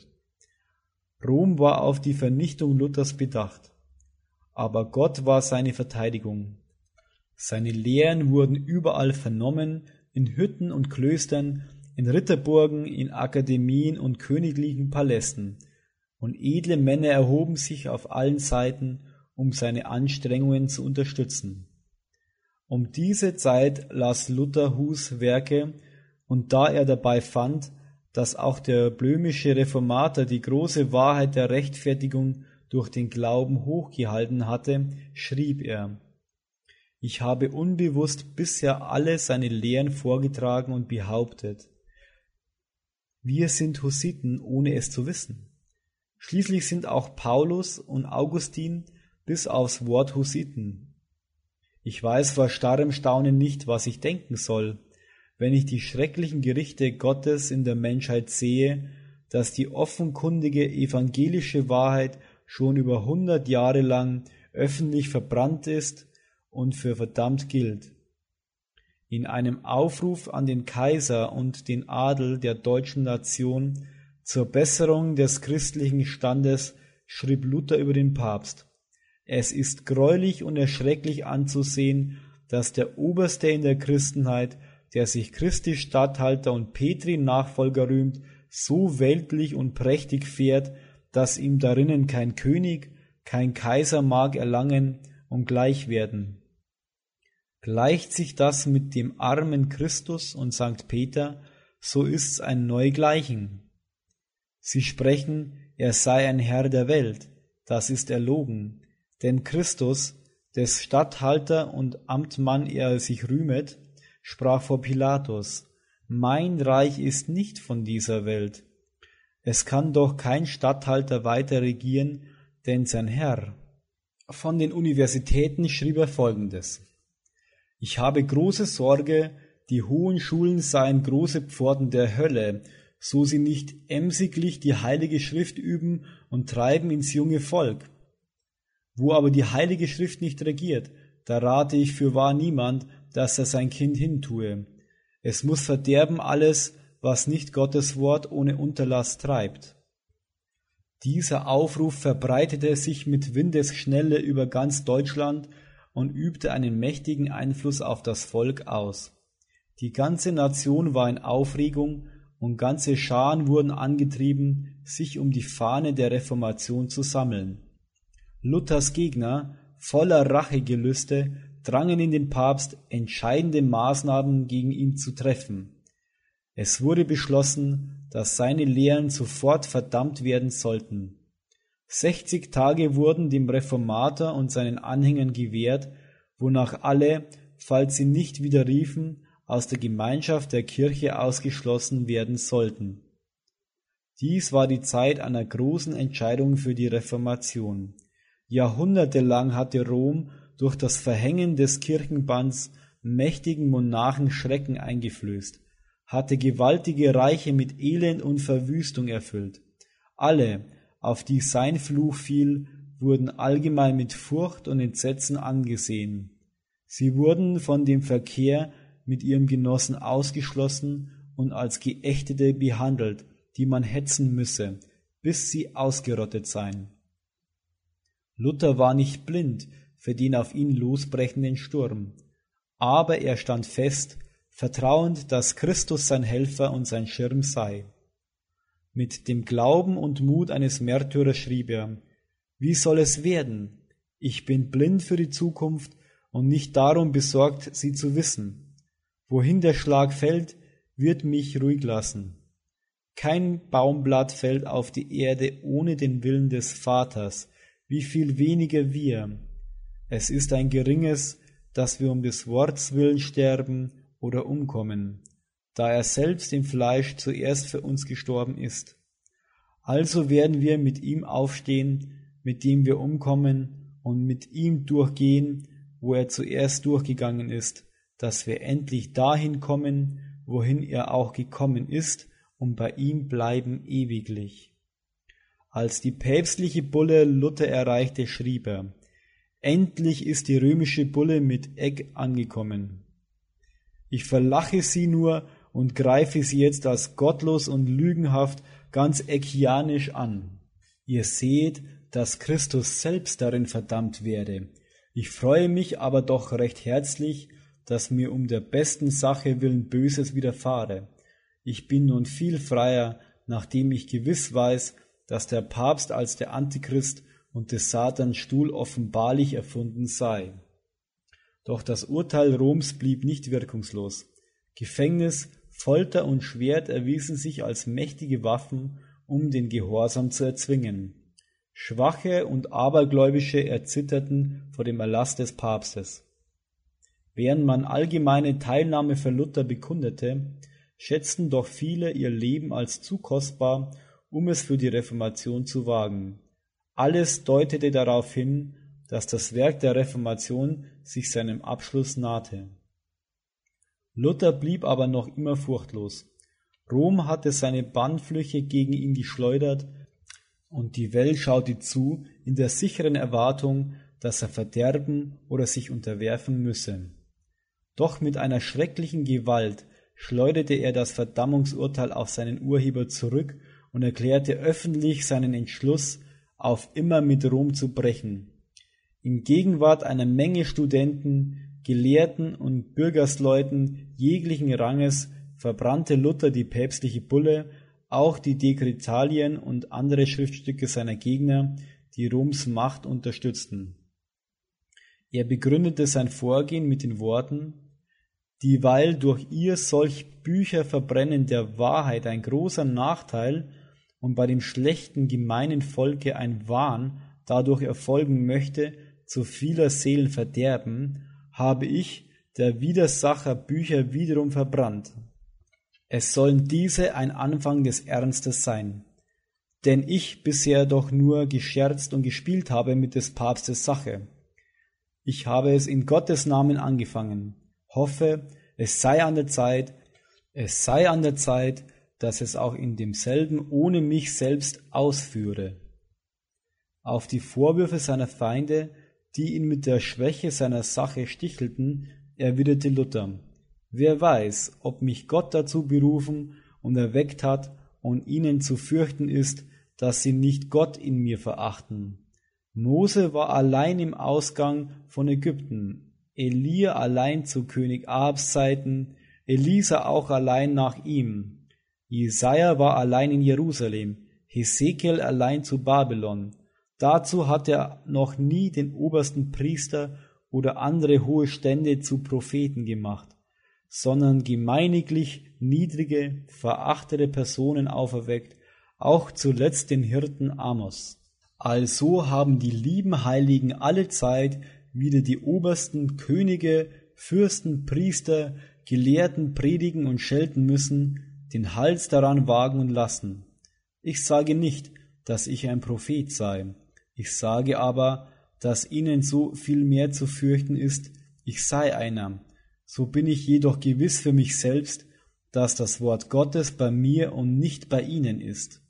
Rom war auf die Vernichtung Luthers bedacht, aber Gott war seine Verteidigung. Seine Lehren wurden überall vernommen, in Hütten und Klöstern, in Ritterburgen, in Akademien und königlichen Palästen, und edle Männer erhoben sich auf allen Seiten, um seine Anstrengungen zu unterstützen. Um diese Zeit las Luther Hus Werke, und da er dabei fand, dass auch der böhmische Reformator die große Wahrheit der Rechtfertigung durch den Glauben hochgehalten hatte, schrieb er: Ich habe unbewusst bisher alle seine Lehren vorgetragen und behauptet. Wir sind Hussiten, ohne es zu wissen. Schließlich sind auch Paulus und Augustin bis aufs Wort Hussiten. Ich weiß vor starrem Staunen nicht, was ich denken soll, wenn ich die schrecklichen Gerichte Gottes in der Menschheit sehe, dass die offenkundige evangelische Wahrheit schon über 100 Jahre lang öffentlich verbrannt ist und für verdammt gilt. In einem Aufruf an den Kaiser und den Adel der deutschen Nation zur Besserung des christlichen Standes schrieb Luther über den Papst: Es ist greulich und erschrecklich anzusehen, dass der Oberste in der Christenheit, der sich Christi Statthalter und Petri Nachfolger rühmt, so weltlich und prächtig fährt, dass ihm darinnen kein König, kein Kaiser mag erlangen und gleich werden. Gleicht sich das mit dem armen Christus und Sankt Peter, so ist's ein Neugleichen. Sie sprechen, er sei ein Herr der Welt, das ist erlogen, denn Christus, des Statthalter und Amtmann er sich rühmet, sprach vor Pilatus: Mein Reich ist nicht von dieser Welt. Es kann doch kein Statthalter weiter regieren, denn sein Herr. Von den Universitäten schrieb er Folgendes: Ich habe große Sorge, die hohen Schulen seien große Pforten der Hölle, so sie nicht emsiglich die Heilige Schrift üben und treiben ins junge Volk. Wo aber die Heilige Schrift nicht regiert, da rate ich fürwahr niemand, dass er sein Kind hintue. Es muß verderben alles, was nicht Gottes Wort ohne Unterlass treibt. Dieser Aufruf verbreitete sich mit Windesschnelle über ganz Deutschland und übte einen mächtigen Einfluss auf das Volk aus. Die ganze Nation war in Aufregung und ganze Scharen wurden angetrieben, sich um die Fahne der Reformation zu sammeln. Luthers Gegner, voller Rachegelüste, drangen in den Papst, entscheidende Maßnahmen gegen ihn zu treffen. Es wurde beschlossen, dass seine Lehren sofort verdammt werden sollten. 60 Tage wurden dem Reformator und seinen Anhängern gewährt, wonach alle, falls sie nicht widerriefen, aus der Gemeinschaft der Kirche ausgeschlossen werden sollten. Dies war die Zeit einer großen Entscheidung für die Reformation. Jahrhundertelang hatte Rom durch das Verhängen des Kirchenbanns mächtigen Monarchen Schrecken eingeflößt, hatte gewaltige Reiche mit Elend und Verwüstung erfüllt. Alle, auf die sein Fluch fiel, wurden allgemein mit Furcht und Entsetzen angesehen. Sie wurden von dem Verkehr mit ihrem Genossen ausgeschlossen und als Geächtete behandelt, die man hetzen müsse, bis sie ausgerottet seien. Luther war nicht blind für den auf ihn losbrechenden Sturm, aber er stand fest, vertrauend, dass Christus sein Helfer und sein Schirm sei. Mit dem Glauben und Mut eines Märtyrers schrieb er: Wie soll es werden? Ich bin blind für die Zukunft und nicht darum besorgt, sie zu wissen. Wohin der Schlag fällt, wird mich ruhig lassen. Kein Baumblatt fällt auf die Erde ohne den Willen des Vaters, wie viel weniger wir. Es ist ein geringes, dass wir um des Worts willen sterben oder umkommen, da er selbst im Fleisch zuerst für uns gestorben ist. Also werden wir mit ihm aufstehen, mit dem wir umkommen, und mit ihm durchgehen, wo er zuerst durchgegangen ist, dass wir endlich dahin kommen, wohin er auch gekommen ist, und bei ihm bleiben ewiglich. Als die päpstliche Bulle Luther erreichte, schrieb er: Endlich ist die römische Bulle mit Eck angekommen. Ich verlache sie nur und greife sie jetzt als gottlos und lügenhaft ganz eckianisch an. Ihr seht, dass Christus selbst darin verdammt werde. Ich freue mich aber doch recht herzlich, dass mir um der besten Sache willen Böses widerfahre. Ich bin nun viel freier, nachdem ich gewiss weiß, dass der Papst als der Antichrist und des Satans Stuhl offenbarlich erfunden sei. Doch das Urteil Roms blieb nicht wirkungslos. Gefängnis, Folter und Schwert erwiesen sich als mächtige Waffen, um den Gehorsam zu erzwingen. Schwache und Abergläubische erzitterten vor dem Erlass des Papstes. Während man allgemeine Teilnahme für Luther bekundete, schätzten doch viele ihr Leben als zu kostbar, um es für die Reformation zu wagen. Alles deutete darauf hin, dass das Werk der Reformation sich seinem Abschluss nahte. Luther blieb aber noch immer furchtlos. Rom hatte seine Bannflüche gegen ihn geschleudert, und die Welt schaute zu in der sicheren Erwartung, dass er verderben oder sich unterwerfen müsse. Doch mit einer schrecklichen Gewalt schleuderte er das Verdammungsurteil auf seinen Urheber zurück und erklärte öffentlich seinen Entschluss, auf immer mit Rom zu brechen. In Gegenwart einer Menge Studenten, Gelehrten und Bürgersleuten jeglichen Ranges verbrannte Luther die päpstliche Bulle, auch die Dekretalien und andere Schriftstücke seiner Gegner, die Roms Macht unterstützten. Er begründete sein Vorgehen mit den Worten: Dieweil durch ihr solch Bücher verbrennen der Wahrheit ein großer Nachteil und bei dem schlechten, gemeinen Volke ein Wahn dadurch erfolgen möchte, zu vieler Seelen Verderben, habe ich, der Widersacher, Bücher wiederum verbrannt. Es sollen diese ein Anfang des Ernstes sein. denn ich bisher doch nur gescherzt und gespielt habe mit des Papstes Sache. Ich habe es in Gottes Namen angefangen, hoffe, es sei an der Zeit, dass es auch in demselben ohne mich selbst ausführe. Auf die Vorwürfe seiner Feinde, die ihn mit der Schwäche seiner Sache stichelten, erwiderte Luther: Wer weiß, ob mich Gott dazu berufen und erweckt hat und ihnen zu fürchten ist, dass sie nicht Gott in mir verachten. Mose war allein im Ausgang von Ägypten, Elia allein zu König Ahabs Zeiten, Elisa auch allein nach ihm. Jesaja war allein in Jerusalem, Hesekiel allein zu Babylon. Dazu hat er noch nie den obersten Priester oder andere hohe Stände zu Propheten gemacht, sondern gemeiniglich niedrige, verachtete Personen auferweckt, auch zuletzt den Hirten Amos. Also haben die lieben Heiligen alle Zeit wieder die obersten Könige, Fürsten, Priester, Gelehrten predigen und schelten müssen, den Hals daran wagen und lassen. Ich sage nicht, dass ich ein Prophet sei, ich sage aber, dass ihnen so viel mehr zu fürchten ist, ich sei einer. So bin ich jedoch gewiss für mich selbst, dass das Wort Gottes bei mir und nicht bei ihnen ist.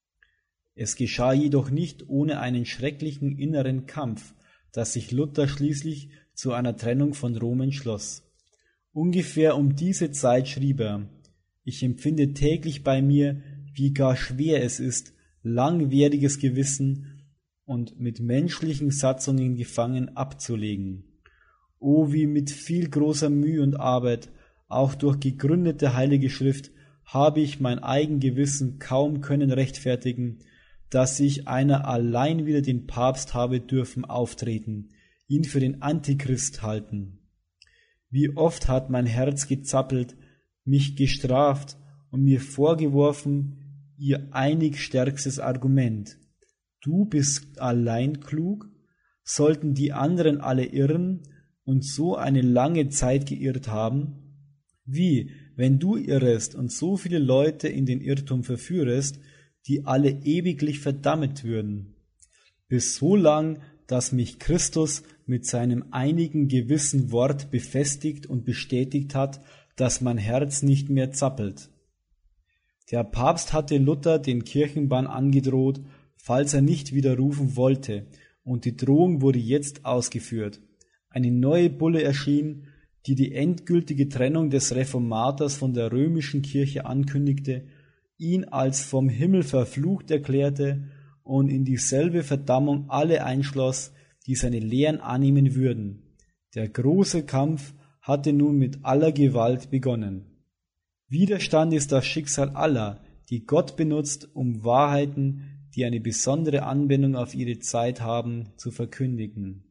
Es geschah jedoch nicht ohne einen schrecklichen inneren Kampf, dass sich Luther schließlich zu einer Trennung von Rom entschloss. Ungefähr um diese Zeit schrieb er: Ich empfinde täglich bei mir, wie gar schwer es ist, langwieriges Gewissen und mit menschlichen Satzungen gefangen abzulegen. O, wie mit viel großer Mühe und Arbeit, auch durch gegründete heilige Schrift, habe ich mein eigen Gewissen kaum können rechtfertigen, dass ich einer allein wieder den Papst habe dürfen auftreten, ihn für den Antichrist halten. Wie oft hat mein Herz gezappelt, mich gestraft und mir vorgeworfen, ihr einig stärkstes Argument: Du bist allein klug? Sollten die anderen alle irren und so eine lange Zeit geirrt haben? Wie, wenn du irrest und so viele Leute in den Irrtum verführest, die alle ewiglich verdammt würden? Bis so lang, dass mich Christus mit seinem einigen gewissen Wort befestigt und bestätigt hat, dass mein Herz nicht mehr zappelt. Der Papst hatte Luther den Kirchenbann angedroht, falls er nicht widerrufen wollte, und die Drohung wurde jetzt ausgeführt. Eine neue Bulle erschien, die die endgültige Trennung des Reformators von der römischen Kirche ankündigte, ihn als vom Himmel verflucht erklärte und in dieselbe Verdammung alle einschloss, die seine Lehren annehmen würden. Der große Kampf hatte nun mit aller Gewalt begonnen. Widerstand ist das Schicksal aller, die Gott benutzt, um Wahrheiten, die eine besondere Anwendung auf ihre Zeit haben, zu verkündigen.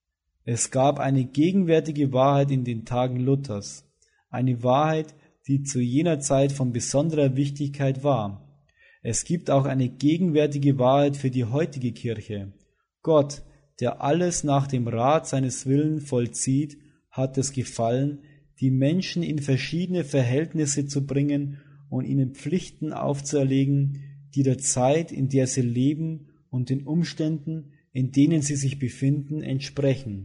Es gab eine gegenwärtige Wahrheit in den Tagen Luthers, eine Wahrheit, die zu jener Zeit von besonderer Wichtigkeit war. Es gibt auch eine gegenwärtige Wahrheit für die heutige Kirche. Gott, der alles nach dem Rat seines Willens vollzieht, hat es gefallen, die Menschen in verschiedene Verhältnisse zu bringen und ihnen Pflichten aufzuerlegen, die der Zeit, in der sie leben, und den Umständen, in denen sie sich befinden, entsprechen.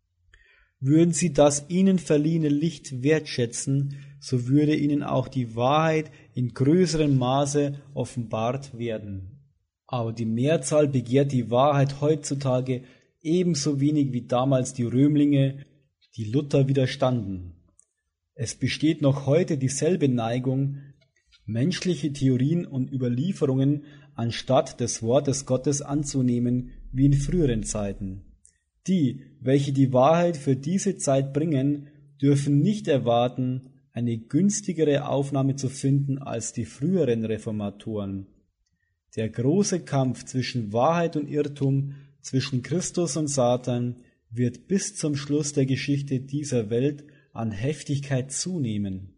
Würden sie das ihnen verliehene Licht wertschätzen, so würde ihnen auch die Wahrheit in größerem Maße offenbart werden. Aber die Mehrzahl begehrt die Wahrheit heutzutage ebenso wenig wie damals die Römlinge, die Luther widerstanden. Es besteht noch heute dieselbe Neigung, menschliche Theorien und Überlieferungen anstatt des Wortes Gottes anzunehmen wie in früheren Zeiten. Die, welche die Wahrheit für diese Zeit bringen, dürfen nicht erwarten, eine günstigere Aufnahme zu finden als die früheren Reformatoren. Der große Kampf zwischen Wahrheit und Irrtum, zwischen Christus und Satan, wird bis zum Schluss der Geschichte dieser Welt an Heftigkeit zunehmen.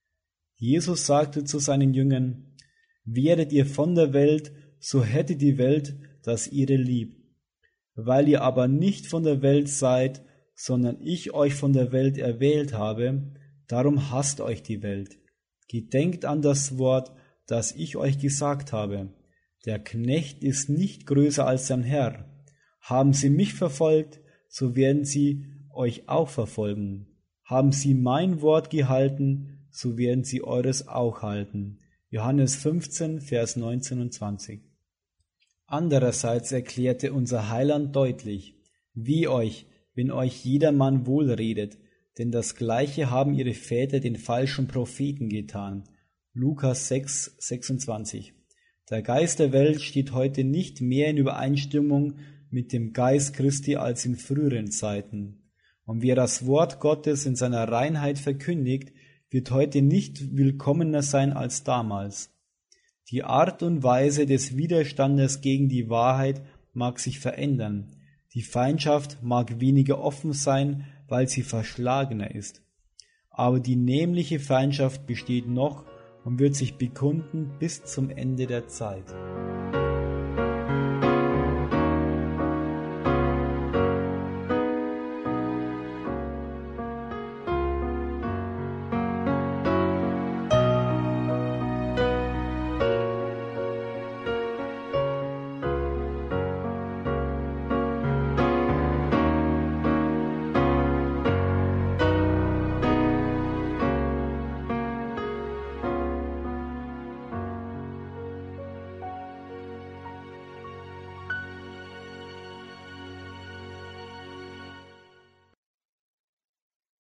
Jesus sagte zu seinen Jüngern: Wäret ihr von der Welt, so hätte die Welt das ihre lieb. Weil ihr aber nicht von der Welt seid, sondern ich euch von der Welt erwählt habe, darum hasst euch die Welt. Gedenkt an das Wort, das ich euch gesagt habe. Der Knecht ist nicht größer als sein Herr. Haben sie mich verfolgt, so werden sie euch auch verfolgen. Haben sie mein Wort gehalten, so werden sie eures auch halten. Johannes 15, Vers 19 und 20. Andererseits erklärte unser Heiland deutlich: Weh euch, wenn euch jedermann wohlredet, denn das Gleiche haben ihre Väter den falschen Propheten getan. Lukas 6, 26. Der Geist der Welt steht heute nicht mehr in Übereinstimmung mit dem Geist Christi als in früheren Zeiten. Und wer das Wort Gottes in seiner Reinheit verkündigt, wird heute nicht willkommener sein als damals. Die Art und Weise des Widerstandes gegen die Wahrheit mag sich verändern. Die Feindschaft mag weniger offen sein, weil sie verschlagener ist. Aber die nämliche Feindschaft besteht noch und wird sich bekunden bis zum Ende der Zeit.